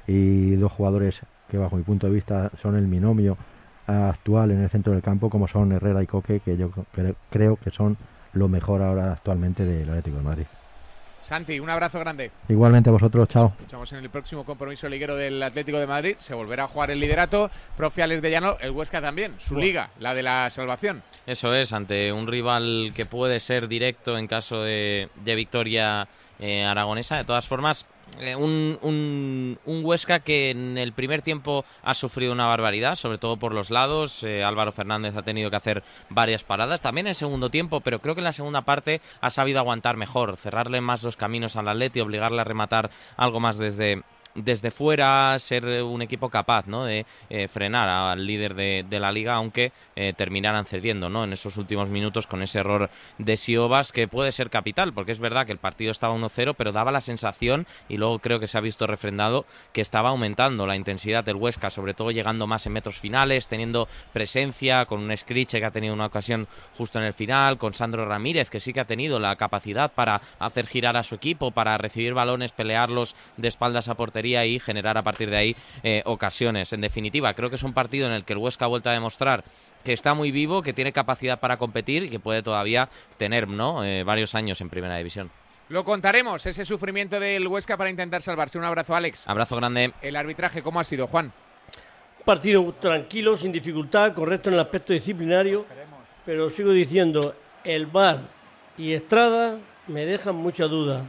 y dos jugadores que bajo mi punto de vista son el binomio actual en el centro del campo, como son Herrera y Coque, que yo cre creo que son lo mejor ahora actualmente del Atlético de Madrid. Santi, un abrazo grande. Igualmente a vosotros, chao. Escuchamos en el próximo compromiso liguero del Atlético de Madrid. Se volverá a jugar el liderato. Profe Alex de Llano, el Huesca también, su Bueno. liga, la de la salvación. Eso es, ante un rival que puede ser directo en caso de, de victoria eh, aragonesa. De todas formas, eh, un, un, un Huesca que en el primer tiempo ha sufrido una barbaridad, sobre todo por los lados. Eh, Álvaro Fernández ha tenido que hacer varias paradas, también en segundo tiempo, pero creo que en la segunda parte ha sabido aguantar mejor, cerrarle más los caminos al Atleti, obligarle a rematar algo más desde... desde fuera, ser un equipo capaz, ¿no?, de eh, frenar al líder de, de la liga, aunque eh, terminaran cediendo, ¿no?, en esos últimos minutos con ese error de Siobas, que puede ser capital, porque es verdad que el partido estaba uno cero, pero daba la sensación, y luego creo que se ha visto refrendado, que estaba aumentando la intensidad del Huesca, sobre todo llegando más en metros finales, teniendo presencia, con un Scriche que ha tenido una ocasión justo en el final, con Sandro Ramírez, que sí que ha tenido la capacidad para hacer girar a su equipo, para recibir balones, pelearlos de espaldas a portería y generar a partir de ahí eh, ocasiones. En definitiva, creo que es un partido en el que el Huesca ha vuelto a demostrar que está muy vivo, que tiene capacidad para competir y que puede todavía tener, ¿no?, eh, varios años en Primera División. Lo contaremos, ese sufrimiento del Huesca para intentar salvarse. Un abrazo, Alex. Abrazo grande. El arbitraje, ¿cómo ha sido, Juan? Partido tranquilo, sin dificultad, correcto en el aspecto disciplinario, pero sigo diciendo, el V A R y Estrada me dejan mucha duda.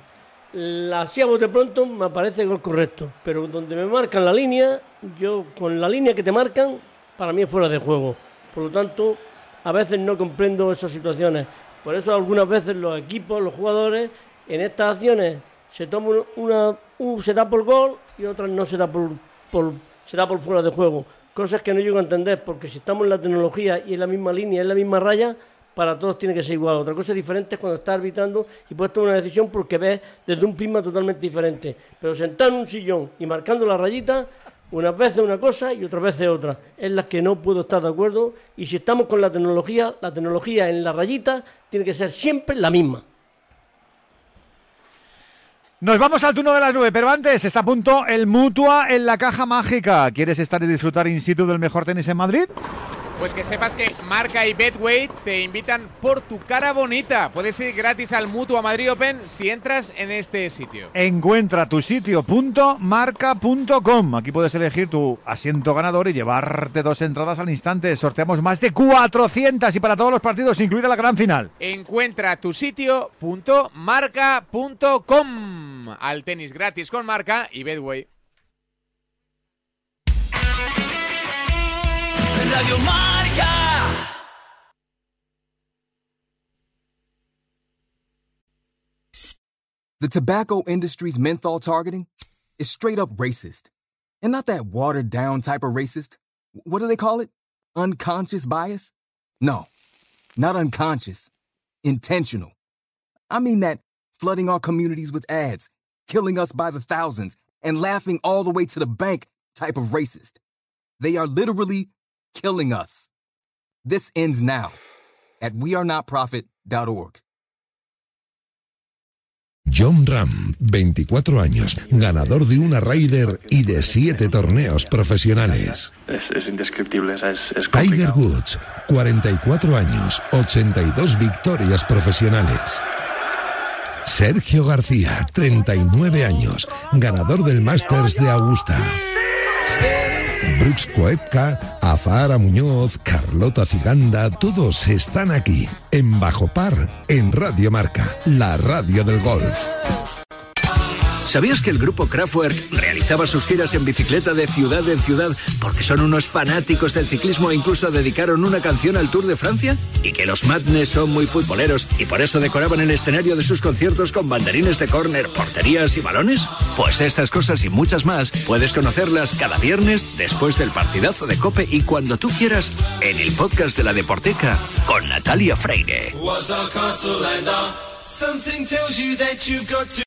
La así a bote pronto me parece gol correcto, pero donde me marcan la línea, yo con la línea que te marcan, para mí es fuera de juego. Por lo tanto, a veces no comprendo esas situaciones. Por eso algunas veces los equipos, los jugadores, en estas acciones se toma una, un, se da por gol y otras no se da por, por se da por fuera de juego. Cosas que no llego a entender, porque si estamos en la tecnología y en la misma línea, en la misma raya, para todos tiene que ser igual. Otra cosa diferente es cuando estás arbitrando y puedes tomar una decisión porque ves desde un prisma totalmente diferente. Pero sentado en un sillón y marcando la rayita, unas veces una cosa y otras veces otra. Es las que no puedo estar de acuerdo. Y si estamos con la tecnología, la tecnología en la rayita tiene que ser siempre la misma. Nos vamos al turno de las nueve, pero antes está a punto el Mutua en la caja mágica. ¿Quieres estar y disfrutar in situ del mejor tenis en Madrid? Pues que sepas que Marca y Betway te invitan por tu cara bonita. Puedes ir gratis al Mutua Madrid Open si entras en este sitio. Encuentra tu sitio punto marca punto com. Aquí puedes elegir tu asiento ganador y llevarte dos entradas al instante. Sorteamos más de cuatrocientas y para todos los partidos, incluida la gran final. Encuentra tu sitio punto marca punto com. Al tenis gratis con Marca y Betway. Radio Marca. The tobacco industry's menthol targeting is straight up racist. And not that watered down type of racist. What do they call it? Unconscious bias? No, not unconscious. Intentional. I mean that flooding our communities with ads, killing us by the thousands, and laughing all the way to the bank type of racist. They are literally killing us. This ends now. At We Are Not Profit, dot org. John Ram, veinticuatro años, ganador de una Ryder y de siete torneos profesionales. Es, es indescriptible, es, es Tiger Woods, cuarenta y cuatro años, ochenta y dos victorias profesionales. Sergio García, treinta y nueve años, ganador del Masters de Augusta. Brooks Koepka, Azahara Muñoz, Carlota Ciganda, todos están aquí, en Bajo Par, en Radio Marca, la radio del golf. ¿Sabías que el grupo Kraftwerk realizaba sus giras en bicicleta de ciudad en ciudad porque son unos fanáticos del ciclismo e incluso dedicaron una canción al Tour de Francia? ¿Y que los Madness son muy futboleros y por eso decoraban el escenario de sus conciertos con banderines de córner, porterías y balones? Pues estas cosas y muchas más puedes conocerlas cada viernes después del partidazo de COPE y cuando tú quieras en el podcast de La Deporteca con Natalia Freire.